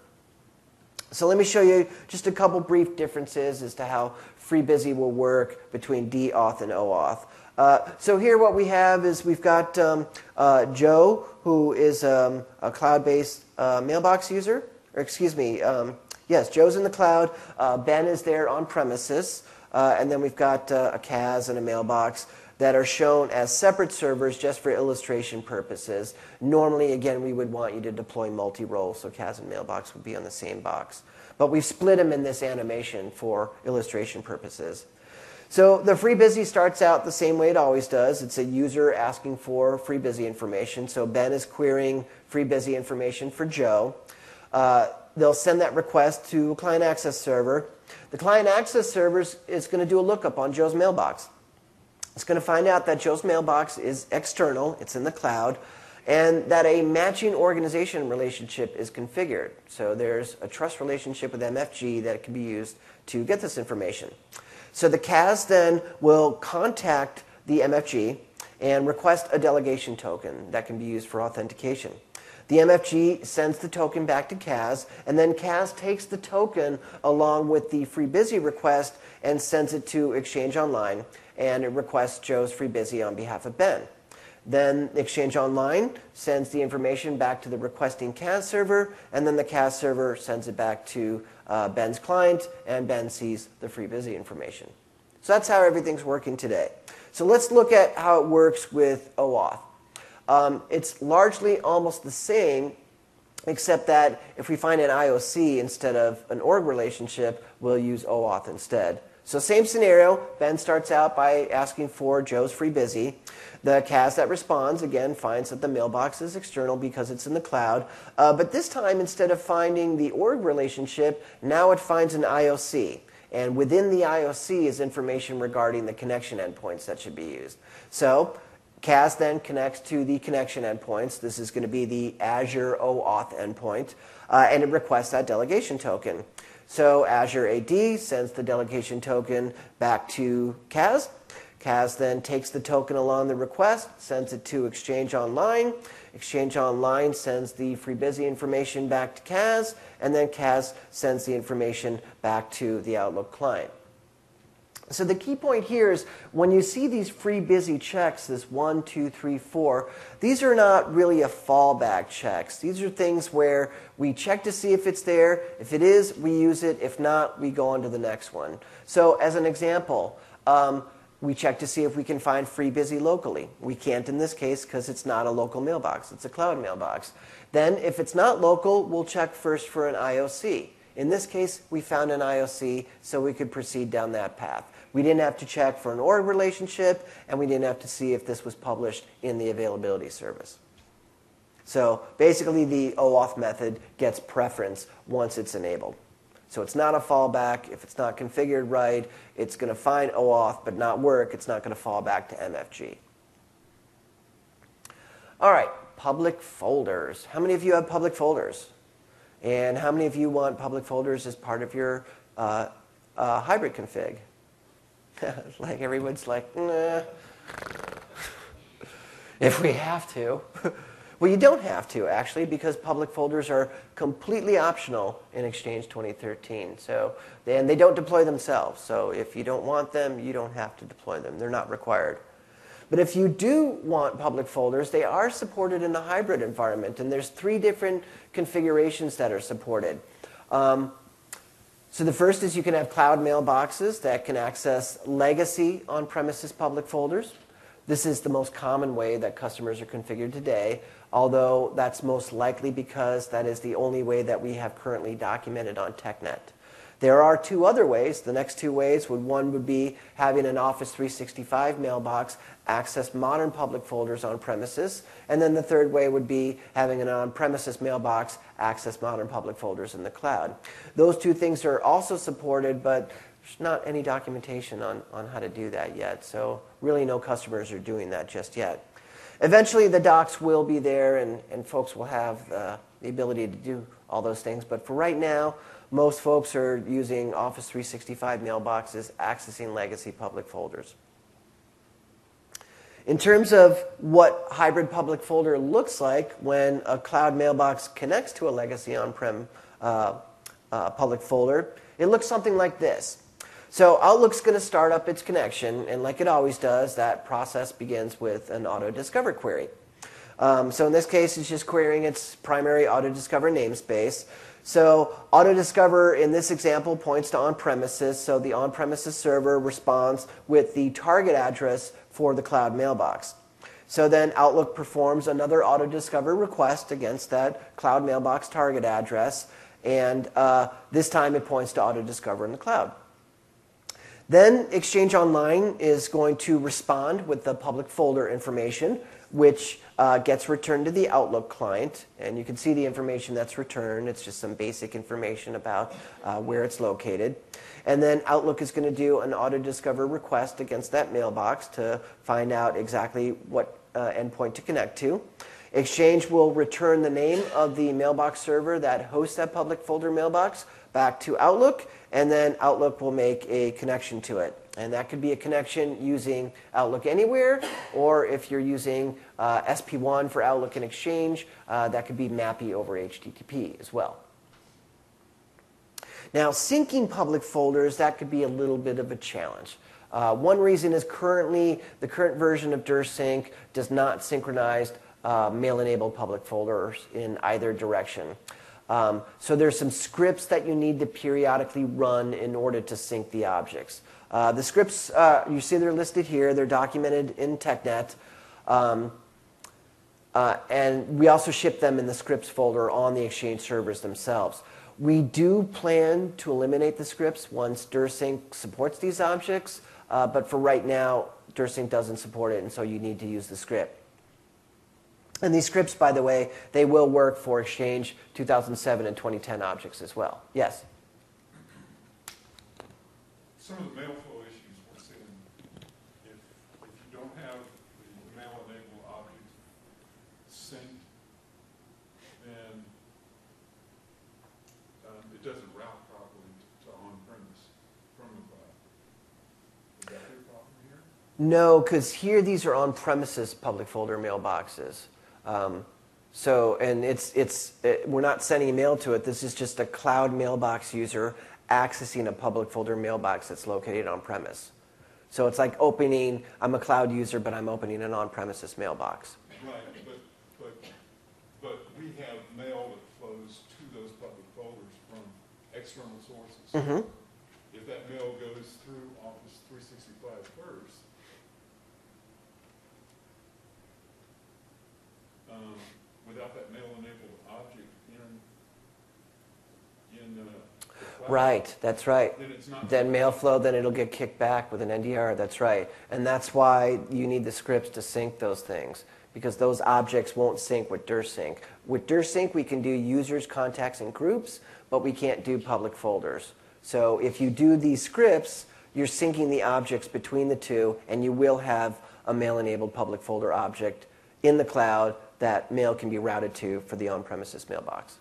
So let me show you just a couple brief differences as to how FreeBusy will work between DAuth and OAuth. Uh, so here what we have is we've got um, uh, Joe, who is um, a cloud-based uh, mailbox user. Or excuse me, um, yes, Joe's in the cloud. Uh, Ben is there on premises. Uh, and then we've got uh, a C A S and a mailbox that are shown as separate servers just for illustration purposes. Normally, again, we would want you to deploy multi-role, so C A S and mailbox would be on the same box. But we've split them in this animation for illustration purposes. So the FreeBusy starts out the same way it always does. It's a user asking for FreeBusy information. So Ben is querying FreeBusy information for Joe. Uh, they'll send that request to a client access server. The client access server is going to do a lookup on Joe's mailbox. It's going to find out that Joe's mailbox is external, it's in the cloud, and that a matching organization relationship is configured. So there's a trust relationship with M F G that can be used to get this information. So the C A S then will contact the M F G and request a delegation token that can be used for authentication. The M F G sends the token back to C A S, and then C A S takes the token along with the FreeBusy request and sends it to Exchange Online, and it requests Joe's FreeBusy on behalf of Ben. Then Exchange Online sends the information back to the requesting C A S server, and then the C A S server sends it back to uh, Ben's client, and Ben sees the FreeBusy information. So that's how everything's working today. So let's look at how it works with OAuth. Um, it's largely almost the same, except that if we find an I O C instead of an org relationship, we'll use OAuth instead. So same scenario, Ben starts out by asking for Joe's FreeBusy. The C A S that responds, again, finds that the mailbox is external because it's in the cloud. Uh, but this time, instead of finding the org relationship, now it finds an I O C. And within the I O C is information regarding the connection endpoints that should be used. So C A S then connects to the connection endpoints. This is going to be the Azure OAuth endpoint, uh, and it requests that delegation token. So Azure A D sends the delegation token back to C A S. C C A S then takes the token along the request, sends it to Exchange Online. Exchange Online sends the FreeBusy information back to C A S, and then C A S sends the information back to the Outlook client. So the key point here is when you see these FreeBusy checks, this one, two, three, four, these are not really a fallback checks. These are things where we check to see if it's there. If it is, we use it. If not, we go on to the next one. So as an example, um, we check to see if we can find FreeBusy locally. We can't in this case because it's not a local mailbox. It's a cloud mailbox. Then if it's not local, we'll check first for an I O C. In this case, we found an I O C, so we could proceed down that path. We didn't have to check for an org relationship, and we didn't have to see if this was published in the availability service. So basically, the OAuth method gets preference once it's enabled. So it's not a fallback. If it's not configured right, it's going to find OAuth but not work. It's not going to fall back to M F G. All right, public folders. How many of you have public folders? And how many of you want public folders as part of your uh, uh, hybrid config? Like everyone's like, nah. If we have to. Well, you don't have to, actually, because public folders are completely optional in Exchange twenty thirteen. So, and they don't deploy themselves. So if you don't want them, you don't have to deploy them. They're not required. But if you do want public folders, they are supported in a hybrid environment. And there's three different configurations that are supported. Um, So the first is you can have cloud mailboxes that can access legacy on-premises public folders. This is the most common way that customers are configured today, although that's most likely because that is the only way that we have currently documented on TechNet. There are two other ways. The next two ways, would one would be having an Office three sixty-five mailbox access modern public folders on premises. And then the third way would be having an on-premises mailbox access modern public folders in the cloud. Those two things are also supported, but there's not any documentation on, on how to do that yet. So really no customers are doing that just yet. Eventually the docs will be there and, and folks will have uh, the ability to do all those things. But for right now, most folks are using Office three sixty-five mailboxes accessing legacy public folders. In terms of what hybrid public folder looks like when a cloud mailbox connects to a legacy on-prem uh, uh, public folder, it looks something like this. So Outlook's going to start up its connection, and like it always does, that process begins with an auto-discover query. Um, so in this case, it's just querying its primary auto-discover namespace. So auto-discover in this example points to on-premises, so the on-premises server responds with the target address for the cloud mailbox. So then Outlook performs another auto-discover request against that cloud mailbox target address, and uh, this time it points to auto-discover in the cloud. Then Exchange Online is going to respond with the public folder information, which uh, gets returned to the Outlook client. And you can see the information that's returned. It's just some basic information about uh, where it's located. And then Outlook is going to do an auto-discover request against that mailbox to find out exactly what uh, endpoint to connect to. Exchange will return the name of the mailbox server that hosts that public folder mailbox back to Outlook, and then Outlook will make a connection to it. And that could be a connection using Outlook Anywhere, or if you're using uh, S P one for Outlook and Exchange, uh, that could be M A P I over H T T P as well. Now, syncing public folders, that could be a little bit of a challenge. Uh, one reason is currently, the current version of DirSync does not synchronize uh, mail-enabled public folders in either direction. Um, so there's some scripts that you need to periodically run in order to sync the objects. Uh, the scripts, uh, you see they're listed here. They're documented in TechNet. Um, uh, and we also ship them in the scripts folder on the Exchange servers themselves. We do plan to eliminate the scripts once DirSync supports these objects. Uh, but for right now, DirSync doesn't support it, and so you need to use the script. And these scripts, by the way, they will work for Exchange two thousand seven and twenty ten objects as well. Yes? Some of the mail flow issues we're seeing, if, if you don't have the mail-enabled objects synced, then um, it doesn't route properly to, to on-premise from the cloud. Is that your problem here? No, because here these are on-premises public folder mailboxes. Um, so, and it's it's it, we're not sending mail to it. This is just a cloud mailbox user accessing a public folder mailbox that's located on-premise. So it's like opening. I'm a cloud user, but I'm opening an on-premises mailbox. Right, but but but we have mail that flows to those public folders from external sources. Mm-hmm. If that mail goes through Office three sixty-five first, um, without that mail-enabled object in in uh, the cloud, Right, that's right. then it's not. Then mail flow, then it'll get kicked back with an N D R. That's right, and that's why you need the scripts to sync those things, because those objects won't sync with DirSync. With DirSync, we can do users, contacts, and groups, but we can't do public folders. So if you do these scripts, you're syncing the objects between the two, and you will have a mail-enabled public folder object in the cloud that mail can be routed to for the on-premises mailbox.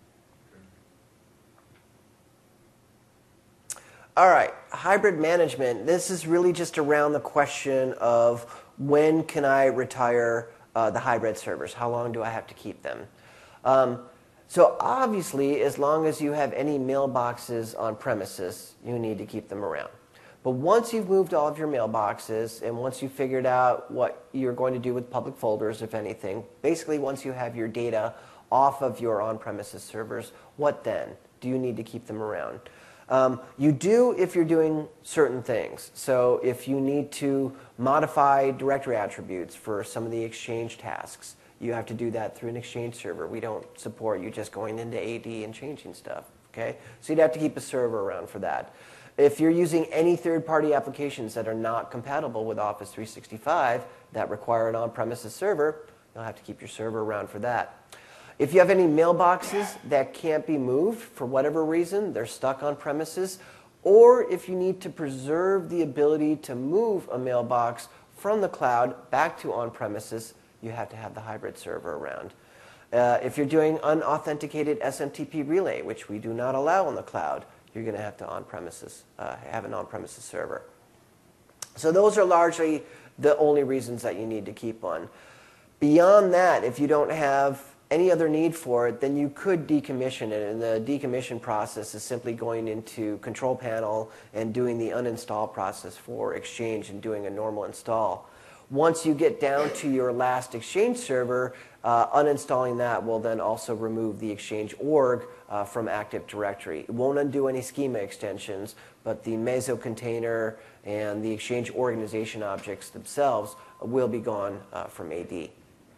All right, hybrid management. This is really just around the question of when can I retire uh, the hybrid servers? How long do I have to keep them? Um, So obviously, as long as you have any mailboxes on premises, you need to keep them around. But once you've moved all of your mailboxes, and once you've figured out what you're going to do with public folders, if anything, basically once you have your data off of your on-premises servers, what then? Do you need to keep them around? Um, you do if you're doing certain things. So if you need to modify directory attributes for some of the Exchange tasks, you have to do that through an Exchange server. We don't support you just going into A D and changing stuff, okay? So you'd have to keep a server around for that. If you're using any third-party applications that are not compatible with Office three sixty-five that require an on-premises server, you'll have to keep your server around for that. If you have any mailboxes that can't be moved for whatever reason, they're stuck on premises, or if you need to preserve the ability to move a mailbox from the cloud back to on-premises, you have to have the hybrid server around. Uh, if you're doing unauthenticated S M T P relay, which we do not allow on the cloud, you're going to have to on-premises, uh, have an on-premises server. So those are largely the only reasons that you need to keep one. Beyond that, if you don't have any other need for it, then you could decommission it. And the decommission process is simply going into Control Panel and doing the uninstall process for Exchange and doing a normal install. Once you get down to your last Exchange server, uh, uninstalling that will then also remove the Exchange org uh, from Active Directory. It won't undo any schema extensions, but the Meso container and the Exchange organization objects themselves will be gone uh, from A D.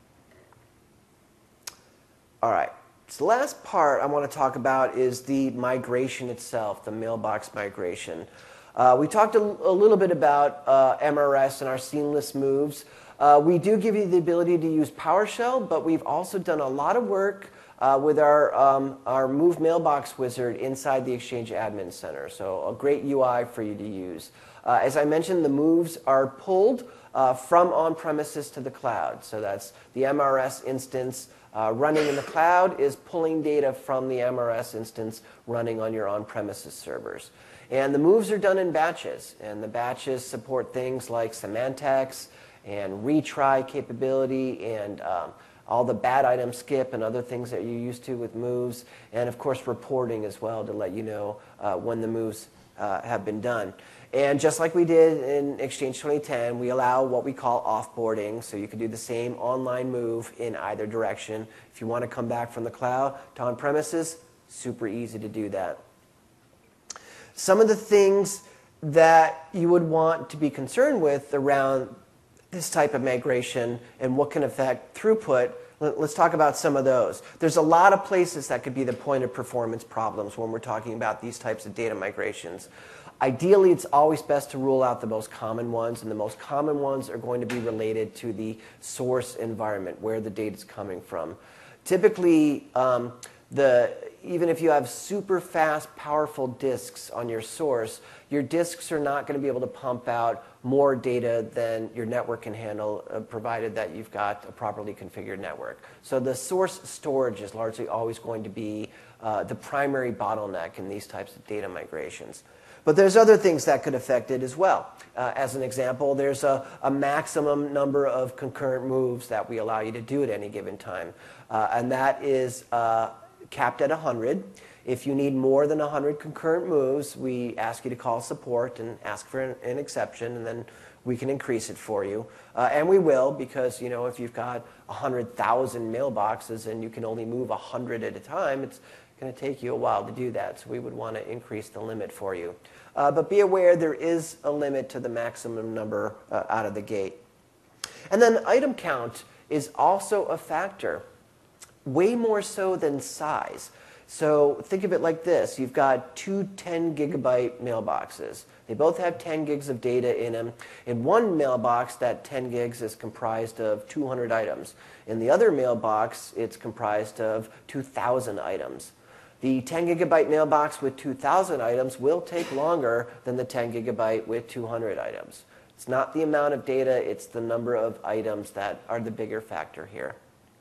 All right, so the last part I want to talk about is the migration itself, the mailbox migration. Uh, we talked a, a little bit about uh, M R S and our seamless moves. Uh, we do give you the ability to use PowerShell, but we've also done a lot of work uh, with our, um, our Move Mailbox wizard inside the Exchange Admin Center. So a great U I for you to use. Uh, as I mentioned, the moves are pulled uh, from on-premises to the cloud. So that's the M R S instance uh, running in the cloud is pulling data from the M R S instance running on your on-premises servers. And the moves are done in batches, and the batches support things like Symantec and retry capability and um, all the bad item skip and other things that you're used to with moves, and of course reporting as well to let you know uh, when the moves uh, have been done. And just like we did in Exchange twenty ten, we allow what we call offboarding, so you can do the same online move in either direction. If you want to come back from the cloud to on-premises, super easy to do that. Some of the things that you would want to be concerned with around this type of migration and what can affect throughput, let's talk about some of those. There's a lot of places that could be the point of performance problems when we're talking about these types of data migrations. Ideally, it's always best to rule out the most common ones, and the most common ones are going to be related to the source environment, where the data is coming from. Typically, um, the even if you have super fast, powerful disks on your source, your disks are not going to be able to pump out more data than your network can handle, uh, provided that you've got a properly configured network. So the source storage is largely always going to be uh, the primary bottleneck in these types of data migrations. But there's other things that could affect it as well. Uh, as an example, there's a, a maximum number of concurrent moves that we allow you to do at any given time. Uh, and that is uh, capped at one hundred. If you need more than one hundred concurrent moves, we ask you to call support and ask for an, an exception, and then we can increase it for you. Uh, and we will, because you know, if you've got one hundred thousand mailboxes and you can only move one hundred at a time, it's going to take you a while to do that. So we would want to increase the limit for you. Uh, but be aware there is a limit to the maximum number uh, out of the gate. And then item count is also a factor, way more so than size. So think of it like this. You've got two ten gigabyte mailboxes. They both have ten gigs of data in them. In one mailbox, that ten gigs is comprised of two hundred items. In the other mailbox, it's comprised of two thousand items. The ten gigabyte mailbox with two thousand items will take longer than the ten gigabyte with two hundred items. It's not the amount of data, it's the number of items that are the bigger factor here.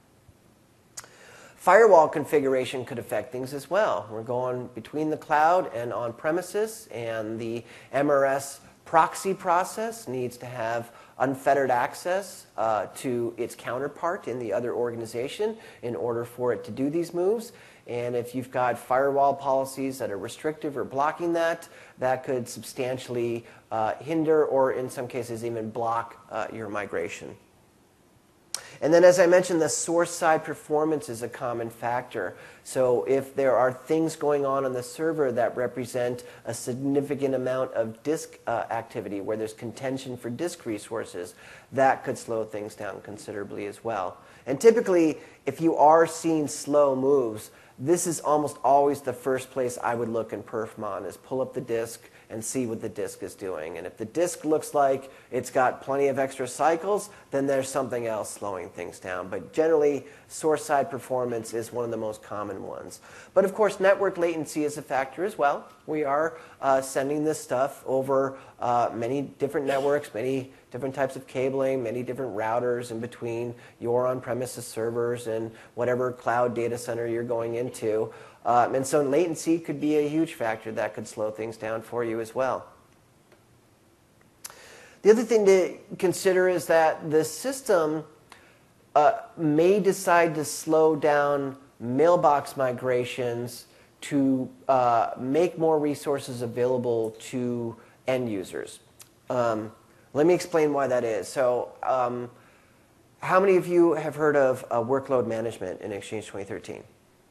Firewall configuration could affect things as well. We're going between the cloud and on premises, and the M R S proxy process needs to have unfettered access uh, to its counterpart in the other organization in order for it to do these moves. And if you've got firewall policies that are restrictive or blocking that, that could substantially uh, hinder or in some cases even block uh, your migration. And then as I mentioned, the source side performance is a common factor. So if there are things going on on the server that represent a significant amount of disk uh, activity, where there's contention for disk resources, that could slow things down considerably as well. And typically, if you are seeing slow moves, this is almost always the first place I would look in perfmon, is pull up the disk and see what the disk is doing. And if the disk looks like it's got plenty of extra cycles, then there's something else slowing things down. But generally, source side performance is one of the most common ones. But of course, network latency is a factor as well. We are uh, sending this stuff over uh, many different networks, many different types of cabling, many different routers in between your on-premises servers and whatever cloud data center you're going into. Um, and so latency could be a huge factor that could slow things down for you as well. The other thing to consider is that the system uh, may decide to slow down mailbox migrations to uh, make more resources available to end users. Um, let me explain why that is. So um, how many of you have heard of uh, workload management in Exchange twenty thirteen?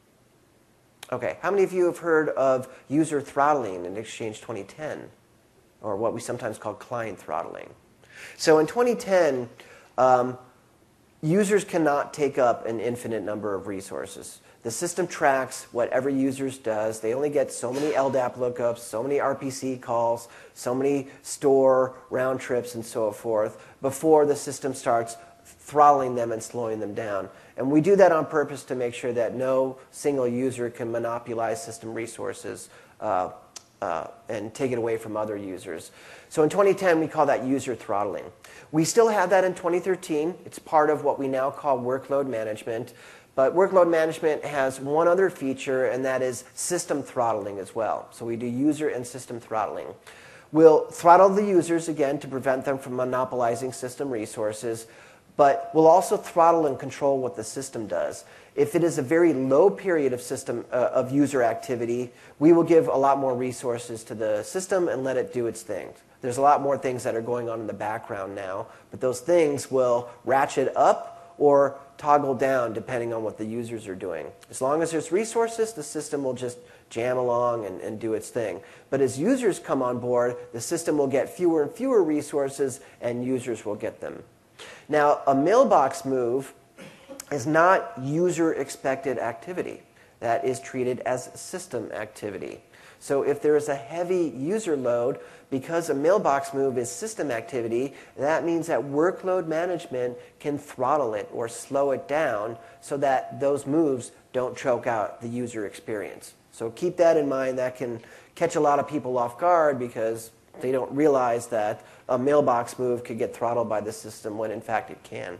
Okay, how many of you have heard of user throttling in Exchange twenty ten, or what we sometimes call client throttling? So in twenty ten, um, users cannot take up an infinite number of resources. The system tracks whatever users does. They only get so many L D A P lookups, so many R P C calls, so many store round trips, and so forth, before the system starts throttling them and slowing them down. And we do that on purpose to make sure that no single user can monopolize system resources uh, uh, and take it away from other users. So in twenty ten, we call that user throttling. We still have that in twenty thirteen. It's part of what we now call workload management. But workload management has one other feature, and that is system throttling as well. So we do user and system throttling. We'll throttle the users, again, to prevent them from monopolizing system resources. But we'll also throttle and control what the system does. If it is a very low period of system uh, of user activity, we will give a lot more resources to the system and let it do its thing. There's a lot more things that are going on in the background now, but those things will ratchet up or toggle down depending on what the users are doing. As long as there's resources, the system will just jam along and, and do its thing. But as users come on board, the system will get fewer and fewer resources, and users will get them. Now, a mailbox move is not user-expected activity. That is treated as system activity. So if there is a heavy user load, because a mailbox move is system activity, that means that workload management can throttle it or slow it down so that those moves don't choke out the user experience. So keep that in mind. That can catch a lot of people off guard because they don't realize that a mailbox move could get throttled by the system when in fact it can.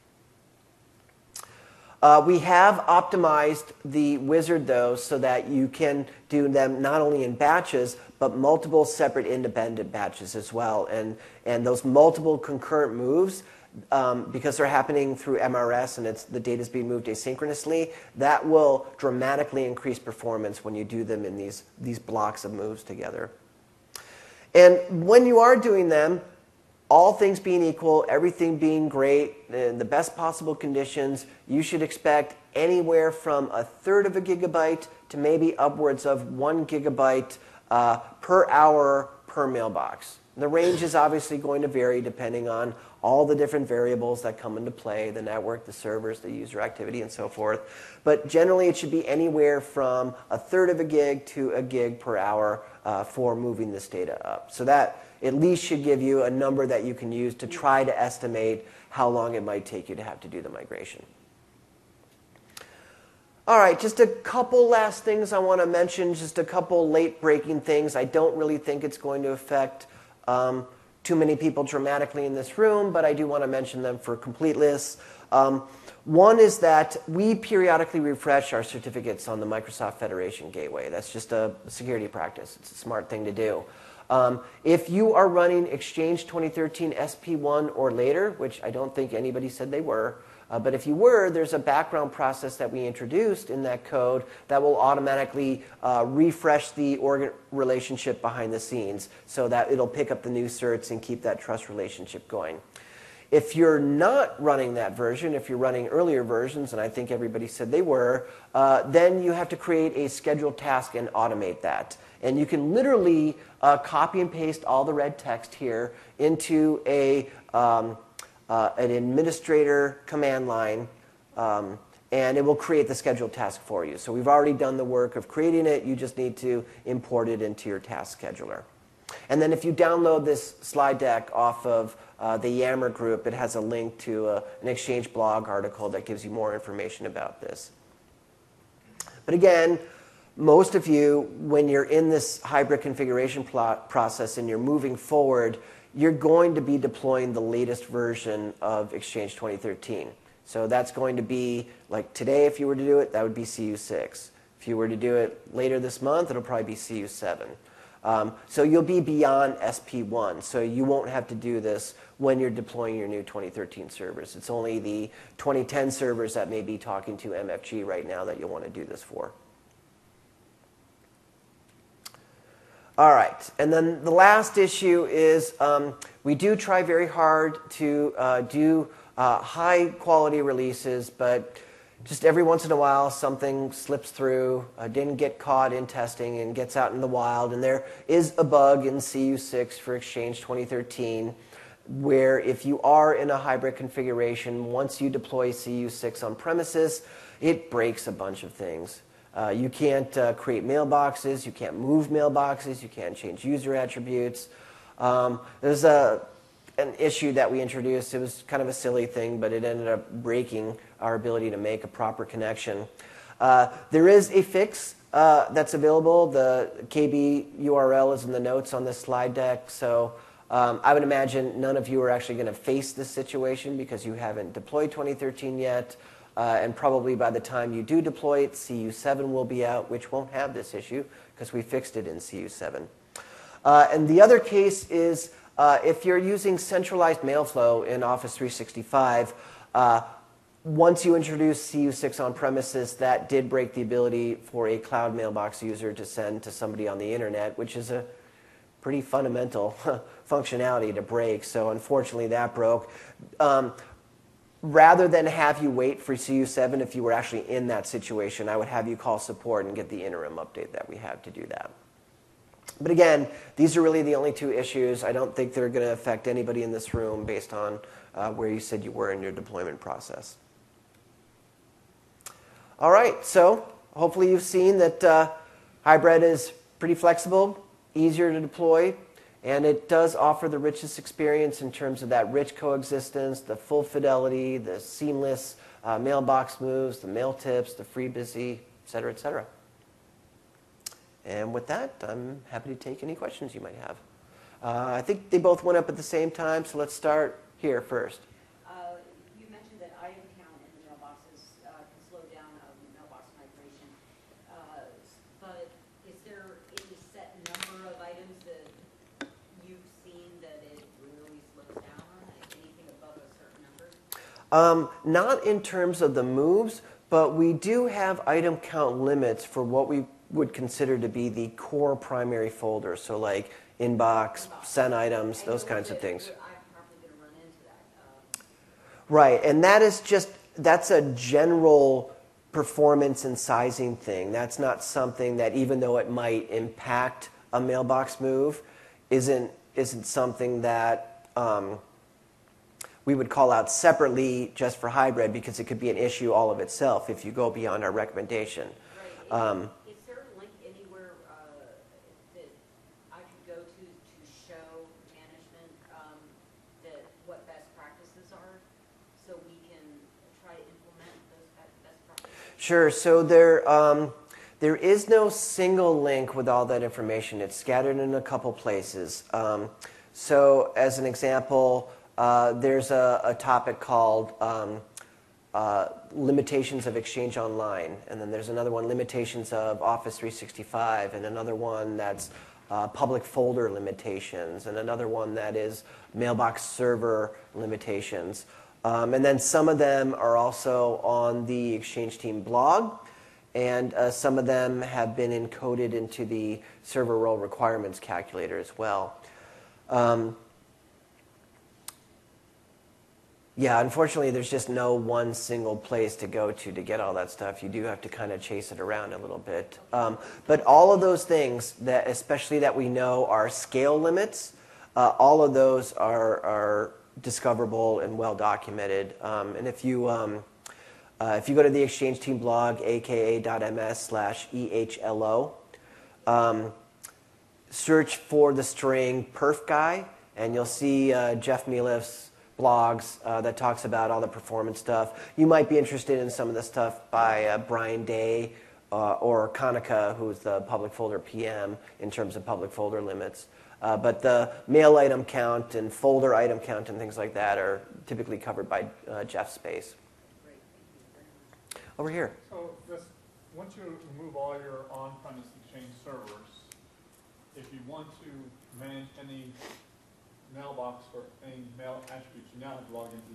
Uh, we have optimized the wizard, though, so that you can do them not only in batches, but multiple separate independent batches as well. And, and those multiple concurrent moves, um, because they're happening through M R S and it's, the data is being moved asynchronously, that will dramatically increase performance when you do them in these, these blocks of moves together. And when you are doing them, all things being equal, everything being great, in the best possible conditions, you should expect anywhere from a third of a gigabyte to maybe upwards of one gigabyte uh, per hour per mailbox. The range is obviously going to vary depending on all the different variables that come into play, the network, the servers, the user activity, and so forth. But generally, it should be anywhere from a third of a gig to a gig per hour uh, for moving this data up. So that at least should give you a number that you can use to try to estimate how long it might take you to have to do the migration. All right, just a couple last things I want to mention, just a couple late-breaking things. I don't really think it's going to affect um, too many people dramatically in this room, but I do want to mention them for completeness. Um, one is that we periodically refresh our certificates on the Microsoft Federation Gateway. That's just a security practice. It's a smart thing to do. Um, if you are running Exchange twenty thirteen S P one or later, which I don't think anybody said they were, uh, but if you were, there's a background process that we introduced in that code that will automatically uh, refresh the org relationship behind the scenes so that it'll pick up the new certs and keep that trust relationship going. If you're not running that version, if you're running earlier versions, and I think everybody said they were, uh, then you have to create a scheduled task and automate that. And you can literally uh, copy and paste all the red text here into a, um, uh, an administrator command line, um, and it will create the scheduled task for you. So we've already done the work of creating it. You just need to import it into your task scheduler. And then if you download this slide deck off of uh, the Yammer group, it has a link to uh, an Exchange blog article that gives you more information about this. But again, most of you, when you're in this hybrid configuration plot process and you're moving forward, you're going to be deploying the latest version of Exchange twenty thirteen. So that's going to be, like today, if you were to do it, that would be C U six. If you were to do it later this month, it'll probably be C U seven. Um, so you'll be beyond S P one. So you won't have to do this when you're deploying your new twenty thirteen servers. It's only the twenty ten servers that may be talking to M F G right now that you'll want to do this for. All right, and then the last issue is um, we do try very hard to uh, do uh, high-quality releases, but just every once in a while something slips through, uh, didn't get caught in testing, and gets out in the wild. And there is a bug in C U six for Exchange twenty thirteen where if you are in a hybrid configuration, once you deploy C U six on premises, it breaks a bunch of things. Uh, you can't uh, create mailboxes, you can't move mailboxes, you can't change user attributes. Um, there's a, an issue that we introduced. It was kind of a silly thing, but it ended up breaking our ability to make a proper connection. Uh, there is a fix uh, that's available. The K B U R L is in the notes on this slide deck. So um, I would imagine none of you are actually going to face this situation because you haven't deployed twenty thirteen yet. Uh, and probably by the time you do deploy it, C U seven will be out, which won't have this issue because we fixed it in C U seven. Uh, and the other case is uh, if you're using centralized mail flow in Office three sixty-five, uh, once you introduce C U six on premises, that did break the ability for a cloud mailbox user to send to somebody on the internet, which is a pretty fundamental functionality to break. So unfortunately, that broke. Um, Rather than have you wait for C U seven, if you were actually in that situation, I would have you call support and get the interim update that we have to do that. But again, these are really the only two issues. I don't think they're going to affect anybody in this room based on uh, where you said you were in your deployment process. All right, so hopefully you've seen that uh, hybrid is pretty flexible, easier to deploy, and it does offer the richest experience in terms of that rich coexistence, the full fidelity, the seamless uh, mailbox moves, the mail tips, the free busy, et cetera, et cetera. And with that, I'm happy to take any questions you might have. Uh, I think they both went up at the same time, so let's start here first. Uh, you mentioned that item count in the mailboxes uh, can slow down a mailbox migration, uh, but is there any set number of items that you've seen that it really slows down on? Like anything above a certain number? Um, not in terms of the moves, but we do have item count limits for what we would consider to be the core primary folder. So like inbox, sent items, I those know kinds of that things. I'm probably going to run into that. um, Right, and that is just, that's a general performance and sizing thing. That's not something that, even though it might impact a mailbox move, isn't, isn't something that um, we would call out separately just for hybrid, because it could be an issue all of itself if you go beyond our recommendation. Right. Um, Is is there a link anywhere uh, that I could go to to show management um, that what best practices are, so we can try to implement those be- best practices? Sure. So there, um, there is no single link with all that information. It's scattered in a couple places. Um, so, as an example, uh, there's a, a topic called um, uh, limitations of Exchange Online, and then there's another one, limitations of Office three sixty-five, and another one that's uh, public folder limitations, and another one that is mailbox server limitations. Um, and then some of them are also on the Exchange Team blog, and uh, some of them have been encoded into the server role requirements calculator as well. Um, yeah, unfortunately, there's just no one single place to go to to get all that stuff. You do have to kind of chase it around a little bit. Um, but all of those things, that, especially that we know are scale limits, uh, all of those are, are discoverable and well documented. Um, and if you um, uh, if you go to the Exchange Team blog, aka.ms slash ehlo, um, search for the string perf guy, and you'll see uh, Jeff Miliff's blogs uh, that talks about all the performance stuff. You might be interested in some of the stuff by uh, Brian Day uh, or Konica, who's the public folder P M in terms of public folder limits. Uh, but the mail item count and folder item count and things like that are typically covered by uh, Jeff's space. Great, thank you very much. Over here. So this, once you remove all your on-premise Exchange servers, if you want to manage any mailbox or any mail attributes, you now have to log into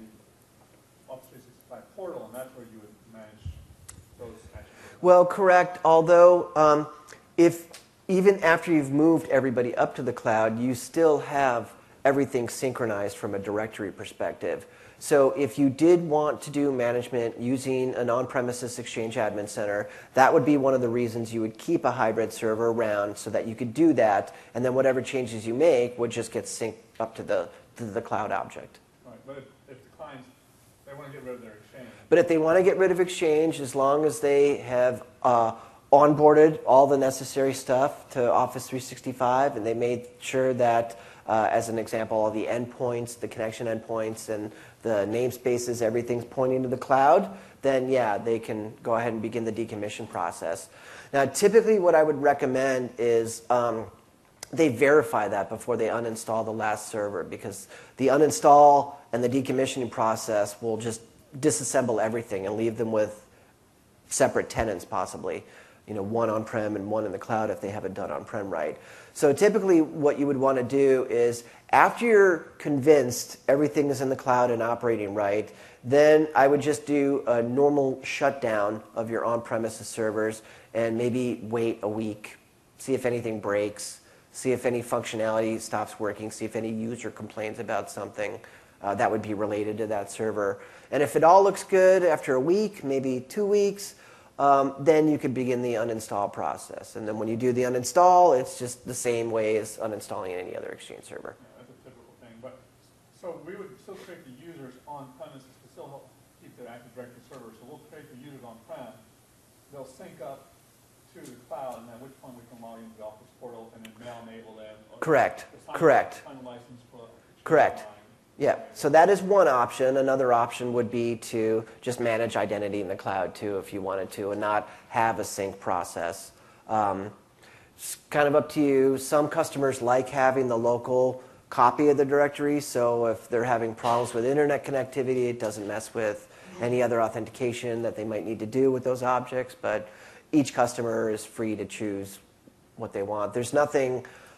the Office three sixty-five portal, and that's where you would manage those attributes. Well, correct. Although, um, if even after you've moved everybody up to the cloud, you still have everything synchronized from a directory perspective. So if you did want to do management using an on-premises Exchange Admin Center, that would be one of the reasons you would keep a hybrid server around, so that you could do that, and then whatever changes you make would just get synced up to the, to the cloud object. Right, but if, if the clients, they want to get rid of their Exchange, But if they want to get rid of Exchange, as long as they have uh, onboarded all the necessary stuff to Office three sixty-five, and they made sure that, uh, as an example, all the endpoints, the connection endpoints, and the namespaces, everything's pointing to the cloud, then yeah, they can go ahead and begin the decommission process. Now, typically what I would recommend is um, they verify that before they uninstall the last server, because the uninstall and the decommissioning process will just disassemble everything and leave them with separate tenants possibly. You know, one on-prem and one in the cloud if they haven't done on-prem right. So typically what you would want to do is, after you're convinced everything is in the cloud and operating right, then I would just do a normal shutdown of your on-premises servers and maybe wait a week, see if anything breaks, see if any functionality stops working, see if any user complains about something uh, that would be related to that server. And if it all looks good after a week, maybe two weeks, Um, then you can begin the uninstall process. And then when you do the uninstall, it's just the same way as uninstalling any other Exchange server. yeah, that's a typical thing. But so we would still create the users on premises to still help keep the Active Directory server. So we'll create the users on prem. They'll sync up to the cloud, and at which point we can log into the Office portal and then mail enable them. Correct. Assign- Correct. assign a license for Exchange Correct. Online. Yeah, so that is one option. Another option would be to just manage identity in the cloud too, if you wanted to, and not have a sync process. Um, it's kind of up to you. Some customers like having the local copy of the directory, so if they're having problems with internet connectivity, it doesn't mess with any other authentication that they might need to do with those objects, but each customer is free to choose what they want. There's nothing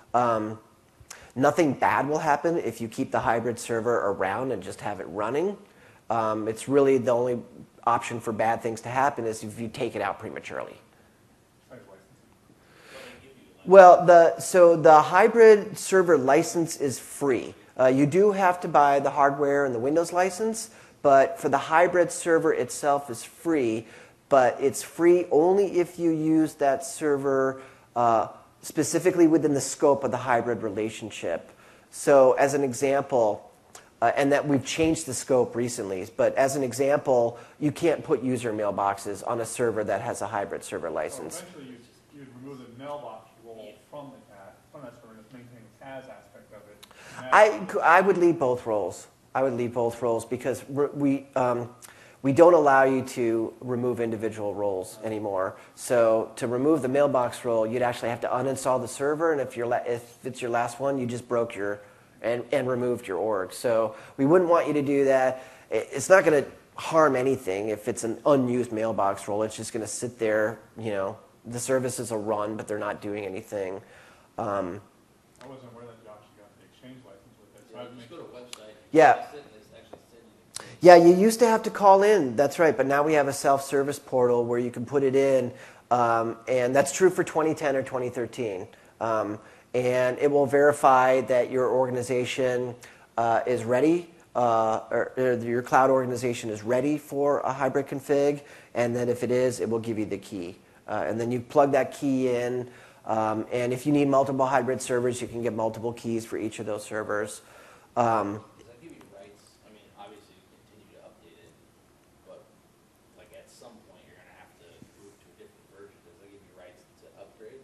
Um, nothing bad will happen if you keep the hybrid server around and just have it running. Um, it's really the only option for bad things to happen is if you take it out prematurely. Besides licensing. So they give you like, Well, the so the hybrid server license is free. Uh, you do have to buy the hardware and the Windows license, but for the hybrid server itself is free. But it's free only if you use that server uh, specifically within the scope of the hybrid relationship. So, as an example, uh, and that we've changed the scope recently, but as an example, you can't put user mailboxes on a server that has a hybrid server So license. eventually, you'd, you'd remove the mailbox role from the cat, from that server, and just maintain the C A S aspect of it. And that- I, I would leave both roles. I would leave both roles because we're- we, um, we don't allow you to remove individual roles anymore. So to remove the mailbox role, you'd actually have to uninstall the server, and if, you're la- if it's your last one, you just broke your and, and removed your org. So we wouldn't want you to do that. It- It's not going to harm anything if it's an unused mailbox role. It's just going to sit there. You know, the services will run, but they're not doing anything. Um, I wasn't aware that you actually got the exchange license with it. So yeah, I'd you just make go to a website. Yeah. It's sitting- it's actually sitting. Yeah, you used to have to call in. That's right. But now we have a self-service portal where you can put it in, um, and that's true for twenty ten or twenty thirteen. Um, and it will verify that your organization uh, is ready, uh, or, or your cloud organization is ready for a hybrid config. And then if it is, it will give you the key. Uh, and then you plug that key in. Um, and if you need multiple hybrid servers, you can get multiple keys for each of those servers. Um, Does that give you rights? I mean, obviously you continue to update it, but like at some point you're gonna have to move to a different version. Does that give you rights to upgrade?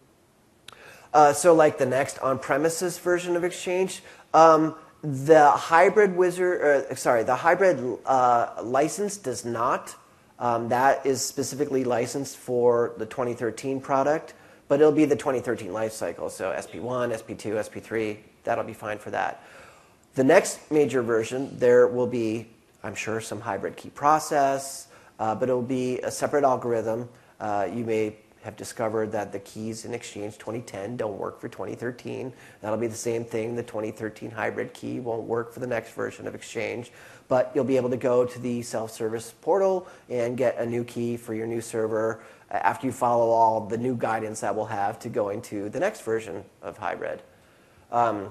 Uh, so like the next on-premises version of Exchange, um, the hybrid wizard, uh, sorry, the hybrid uh, license does not. Um, that is specifically licensed for the twenty thirteen product, but it'll be the twenty thirteen lifecycle. So S P one, S P two, S P three, that'll be fine for that. The next major version, there will be, I'm sure, some hybrid key process, uh, but it will be a separate algorithm. Uh, you may have discovered that the keys in Exchange twenty ten don't work for twenty thirteen. That'll be the same thing. The twenty thirteen hybrid key won't work for the next version of Exchange, but you'll be able to go to the self-service portal and get a new key for your new server uh, after you follow all the new guidance that we'll have to go into the next version of hybrid. Um,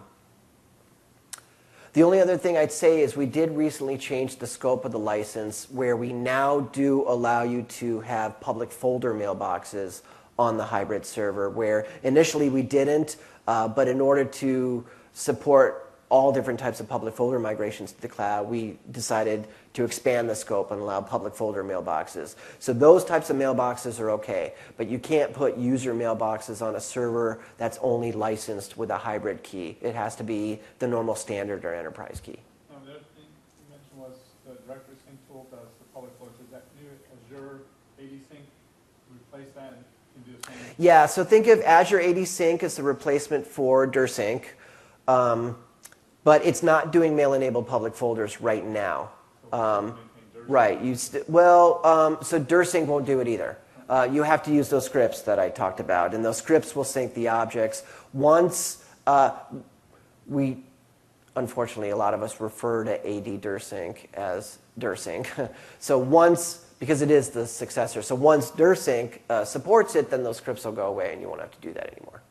The only other thing I'd say is we did recently change the scope of the license where we now do allow you to have public folder mailboxes on the hybrid server, where initially we didn't, uh, but in order to support all different types of public folder migrations to the cloud, we decided to expand the scope and allow public folder mailboxes. So those types of mailboxes are okay, but you can't put user mailboxes on a server that's only licensed with a hybrid key. It has to be the normal standard or enterprise key. Um, the other thing you mentioned was the directory sync tool does the public flows. Is that new Azure A D Sync replace that and can do the same? Yeah, so think of Azure A D Sync as the replacement for DirSync, um, but it's not doing mail-enabled public folders right now. So Um, maintain Dirty? Right. You st- well, um, so DirSync won't do it either. Uh, you have to use those scripts that I talked about, and those scripts will sync the objects. Once uh, we, unfortunately, a lot of us refer to A D DirSync as DirSync. So once, because it is the successor, so once DirSync uh, supports it, then those scripts will go away, and you won't have to do that anymore.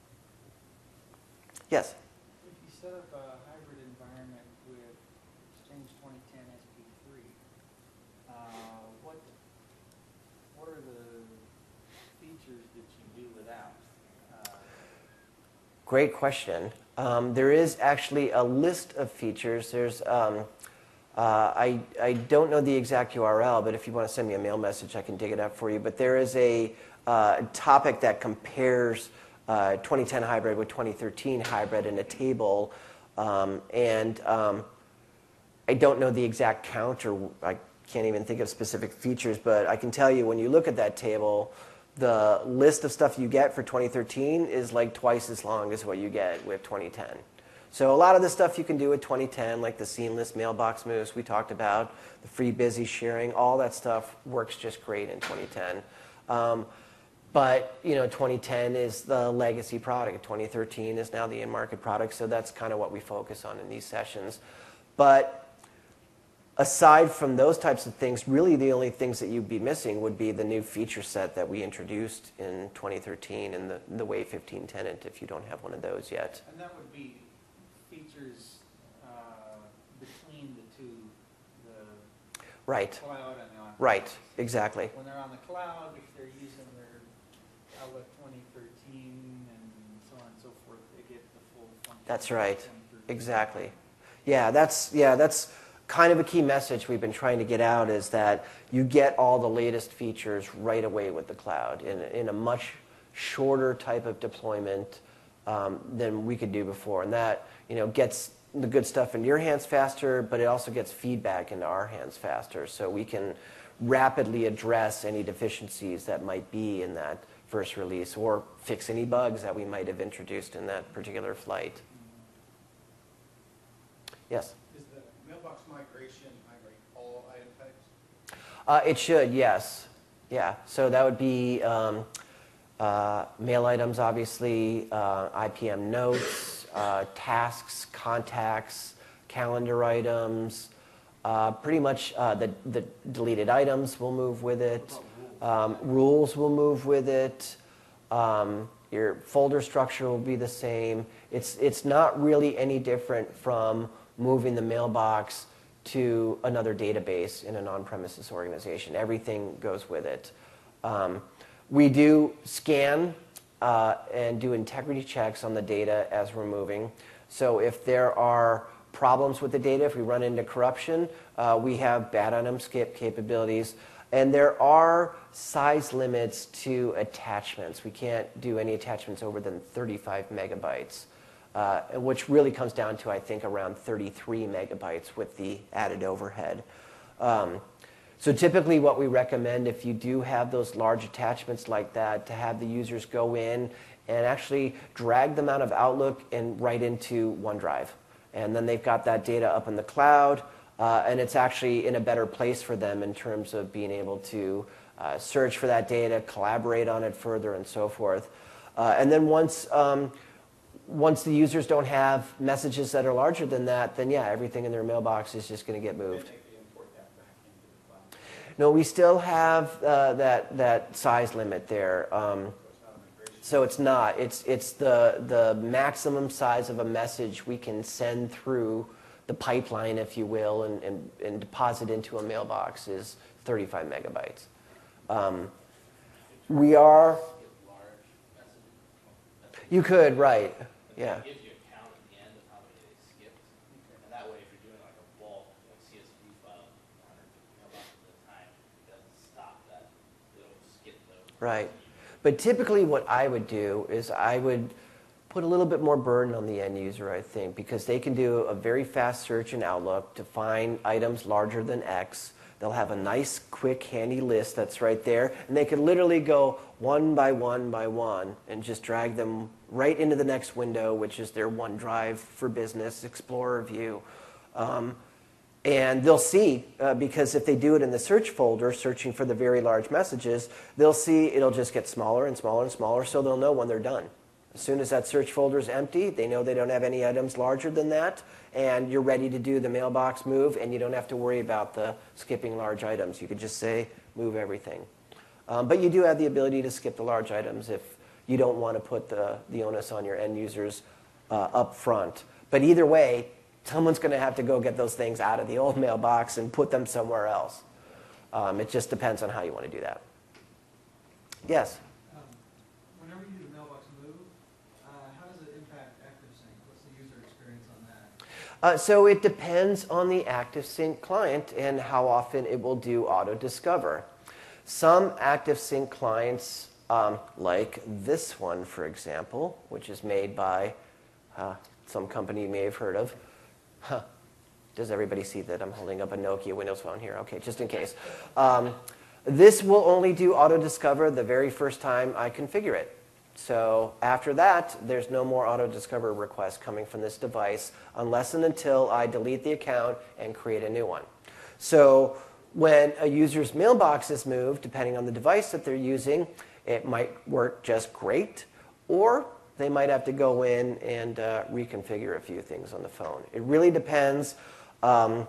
Yes. If you set up a hybrid environment with Exchange twenty ten S P three, uh, what, what are the features that you do without? Uh, Great question. Um, there is actually a list of features. There's, um, uh, I, I don't know the exact U R L, but if you want to send me a mail message, I can dig it up for you. But there is a uh, topic that compares uh, twenty ten hybrid with twenty thirteen hybrid in a table. Um, and um, I don't know the exact count, or I can't even think of specific features, but I can tell you when you look at that table, the list of stuff you get for twenty thirteen is like twice as long as what you get with twenty ten. So a lot of the stuff you can do with twenty ten, like the seamless mailbox moves we talked about, the free busy sharing, all that stuff works just great in twenty ten. Um, but you know, twenty ten is the legacy product. twenty thirteen is now the in-market product, so that's kind of what we focus on in these sessions. But aside from those types of things, really the only things that you'd be missing would be the new feature set that we introduced in twenty thirteen and the, the Wave fifteen tenant, if you don't have one of those yet. And that would be features uh, between the two, the Right, cloud and the on. right, exactly. When they're on the cloud, if they're using their outlet twenty thirteen and so on and so forth, they get the full function. That's right, of twenty thirteen. exactly. Yeah, that's, yeah, that's kind of a key message we've been trying to get out, is that you get all the latest features right away with the cloud in, in a much shorter type of deployment um, than we could do before. And that, you know, gets the good stuff into your hands faster, but it also gets feedback into our hands faster, so we can rapidly address any deficiencies that might be in that first release, or fix any bugs that we might have introduced in that particular flight. Yes? Is the mailbox migration migrate all item types? Uh, it should, yes. Yeah, so that would be um, uh, mail items, obviously, uh, I P M notes, uh, tasks, contacts, calendar items, uh, pretty much uh, the, the deleted items will move with it. Um, rules will move with it. Um, your folder structure will be the same. It's, it's not really any different from moving the mailbox to another database in an on-premises organization. Everything goes with it. Um, we do scan uh, and do integrity checks on the data as we're moving. So if there are problems with the data, if we run into corruption, uh, we have bad item skip capabilities. And there are size limits to attachments. We can't do any attachments over than thirty-five megabytes. Uh, which really comes down to, I think, around thirty-three megabytes with the added overhead. Um, so typically what we recommend, if you do have those large attachments like that, to have the users go in and actually drag them out of Outlook and right into OneDrive. And then they've got that data up in the cloud, uh, and it's actually in a better place for them in terms of being able to uh, search for that data, collaborate on it further, and so forth. Uh, and then once um, Once the users don't have messages that are larger than that, then yeah, everything in their mailbox is just going to get moved. They can import that back into the cloud. No, we still have uh, that that size limit there. Um, So it's not a migration. so it's not. It's it's the the maximum size of a message we can send through the pipeline, if you will, and and, and deposit into a mailbox is thirty-five megabytes. Um, we are. Skip large messages. You could, right? Yeah. It gives you a count at the end of how many they skipped. And that way, if you're doing like a bulk, like C S V file, one hundred fifty mailboxes at a time, it doesn't stop that. It'll skip those. Right. But typically what I would do is I would put a little bit more burden on the end user, I think, because they can do a very fast search in Outlook to find items larger than X. They'll have a nice, quick, handy list that's right there, and they can literally go one by one by one and just drag them right into the next window, which is their OneDrive for Business, Explorer view. Um, and they'll see, uh, because if they do it in the search folder, searching for the very large messages, they'll see it'll just get smaller and smaller and smaller, so they'll know when they're done. As soon as that search folder is empty, they know they don't have any items larger than that, and you're ready to do the mailbox move, and you don't have to worry about the skipping large items. You could just say, move everything. Um, but you do have the ability to skip the large items if you don't want to put the, the onus on your end users uh, up front. But either way, someone's going to have to go get those things out of the old mailbox and put them somewhere else. Um, it just depends on how you want to do that. Yes? Um, Whenever you do the mailbox move, uh, how does it impact ActiveSync? What's the user experience on that? Uh, so it depends on the ActiveSync client and how often it will do auto-discover. Some ActiveSync clients, um, like this one, for example, which is made by uh, some company you may have heard of. Huh. Does everybody see that I'm holding up a Nokia Windows Phone here? Okay, just in case. Um, this will only do auto-discover the very first time I configure it. So after that, there's no more auto-discover requests coming from this device unless and until I delete the account and create a new one. So when a user's mailbox is moved, depending on the device that they're using, it might work just great, or they might have to go in and uh, reconfigure a few things on the phone. It really depends. Um,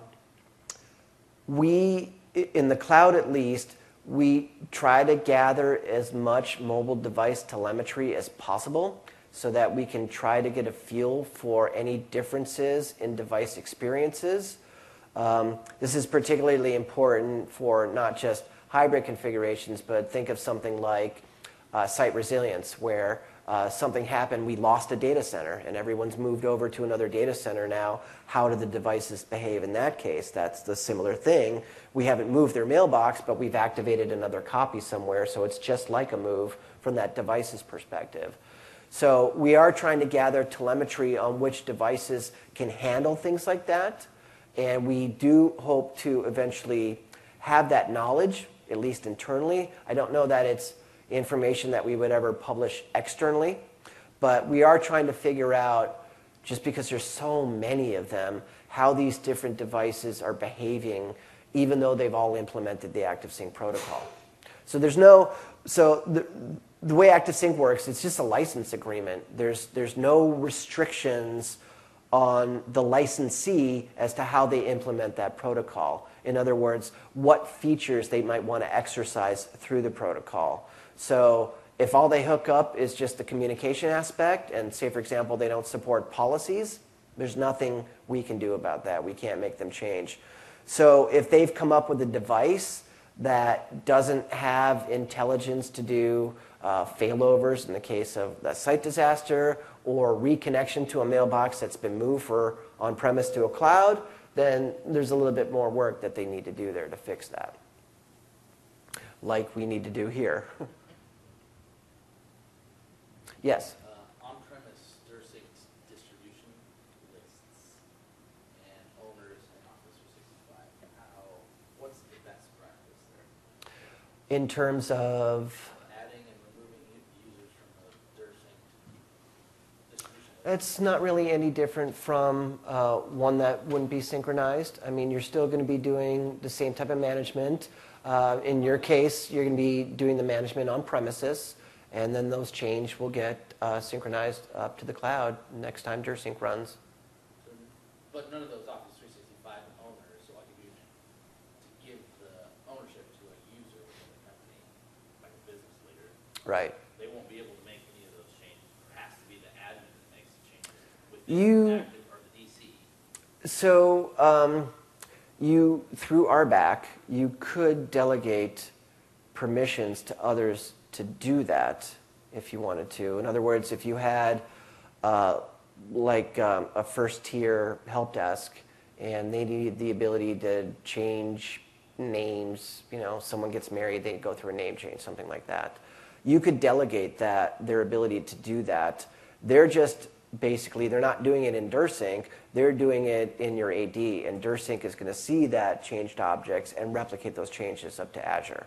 we, in the cloud at least, we try to gather as much mobile device telemetry as possible so that we can try to get a feel for any differences in device experiences. Um, this is particularly important for not just hybrid configurations, but think of something like uh, site resilience, where uh, something happened, we lost a data center, and everyone's moved over to another data center now. How do the devices behave in that case? That's the similar thing. We haven't moved their mailbox, but we've activated another copy somewhere, so it's just like a move from that device's perspective. So we are trying to gather telemetry on which devices can handle things like that, and we do hope to eventually have that knowledge, at least internally. I don't know that it's information that we would ever publish externally, but we are trying to figure out, just because there's so many of them, how these different devices are behaving, even though they've all implemented the ActiveSync protocol. So there's no, so the, the way ActiveSync works, it's just a license agreement. There's, there's no restrictions on the licensee as to how they implement that protocol. In other words, what features they might want to exercise through the protocol. So if all they hook up is just the communication aspect, and say, for example, they don't support policies, there's nothing we can do about that. We can't make them change. So if they've come up with a device that doesn't have intelligence to do uh, failovers in the case of a site disaster, or reconnection to a mailbox that's been moved for on-premise to a cloud, then there's a little bit more work that they need to do there to fix that, like we need to do here. Yes? Uh, on-premise DirSync distribution lists and owners in Office three sixty-five. How, what's the best practice there? In terms of? Adding and removing u- users from the DirSync distribution list. It's not really any different from uh, one that wouldn't be synchronized. I mean, you're still going to be doing the same type of management. Uh, in your case, you're going to be doing the management on premises, and then those change will get uh, synchronized up to the cloud next time DirSync runs. So, but none of those Office three sixty-five owners, so like if you to give the ownership to a user within the company, like a business leader, Right. they won't be able to make any of those changes. It has to be the admin that makes the changes within You- the active or the D C. So um, you, through R B A C, you could delegate permissions to others to do that if you wanted to. In other words, if you had uh, like um, a first tier help desk and they needed the ability to change names, you know, someone gets married, they go through a name change, something like that. You could delegate that, their ability to do that. They're just basically, they're not doing it in DirSync, they're doing it in your A D, and DirSync is going to see that changed objects and replicate those changes up to Azure.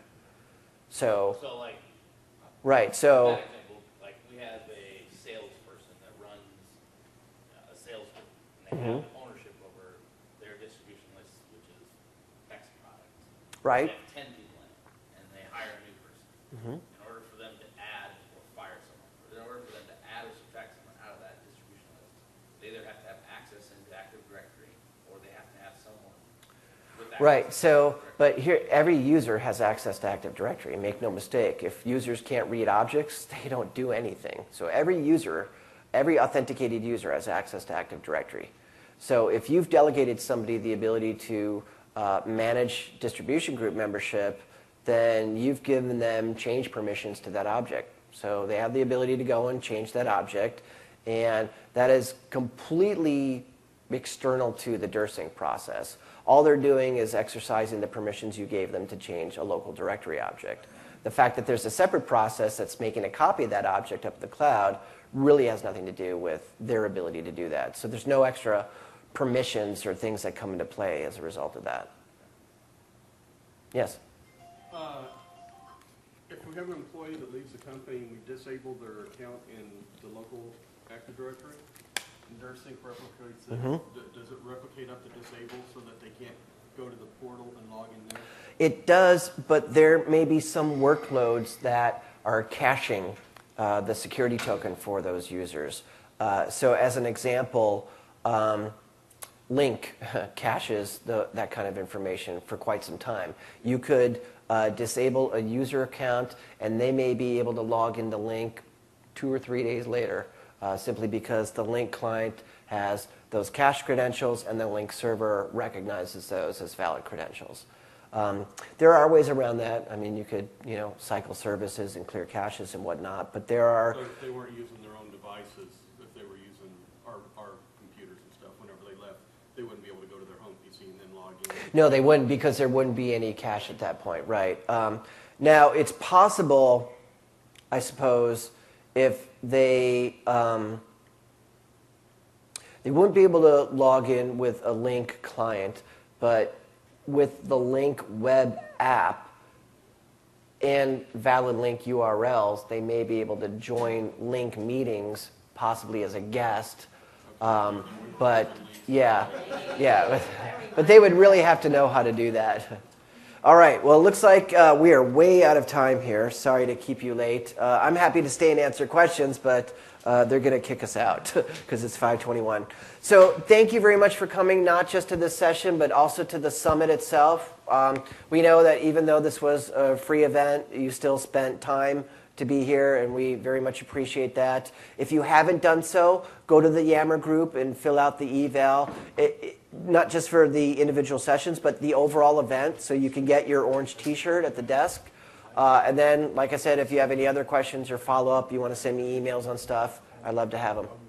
So, So like, right, so, that example, like we have a salesperson that runs uh, a sales group, and they Mhm. have ownership over their distribution list, which is X product. right, They have ten people in it, and they hire a new person. Mhm. In order for them to add or fire someone, or in order for them to add or subtract someone out of that distribution list, they either have to have access into Active Directory, or they have to have someone with access. right. to So, Active Directory. but here, every user has access to Active Directory. Make no mistake. If users can't read objects, they don't do anything. So every user, every authenticated user has access to Active Directory. So if you've delegated somebody the ability to uh, manage distribution group membership, then you've given them change permissions to that object. So they have the ability to go and change that object, and that is completely external to the DirSync process. All they're doing is exercising the permissions you gave them to change a local directory object. The fact that there's a separate process that's making a copy of that object up the cloud really has nothing to do with their ability to do that. So there's no extra permissions or things that come into play as a result of that. Yes? Uh, If we have an employee that leaves the company and we disable their account in the local Active Directory, and DirSync replicates it, Mhm. d- does it replicate up to disable so that they can't go to the portal and log in there? It does, but there may be some workloads that are caching uh, the security token for those users. Uh, so as an example, um, Link caches the, that kind of information for quite some time. You could uh, disable a user account, and they may be able to log into Link two or three days later, uh, simply because the Link client has those cache credentials, and the Link server recognizes those as valid credentials. Um, there are ways around that. I mean, you could, you know, cycle services and clear caches and whatnot, but there are... So if they weren't using their own devices, if they were using our, our computers and stuff, whenever they left, they wouldn't be able to go to their home P C and then log in? No, they wouldn't, because there wouldn't be any cache at that point, right? Um, now, it's possible, I suppose, if they... Um, they wouldn't be able to log in with a Link client, but with the Link web app and valid Link U R Ls, they may be able to join Link meetings, possibly as a guest. Um, but yeah, yeah, but they would really have to know how to do that. All right, well, it looks like uh, we are way out of time here. Sorry to keep you late. Uh, I'm happy to stay and answer questions, but uh, they're going to kick us out because it's five twenty-one. So thank you very much for coming, not just to this session, but also to the summit itself. Um, we know that even though this was a free event, you still spent time to be here, and we very much appreciate that. If you haven't done so, go to the Yammer group and fill out the eval, it, it, not just for the individual sessions, but the overall event, so you can get your orange t-shirt at the desk. Uh, and then, like I said, if you have any other questions or follow-up, you want to send me emails on stuff, I'd love to have them.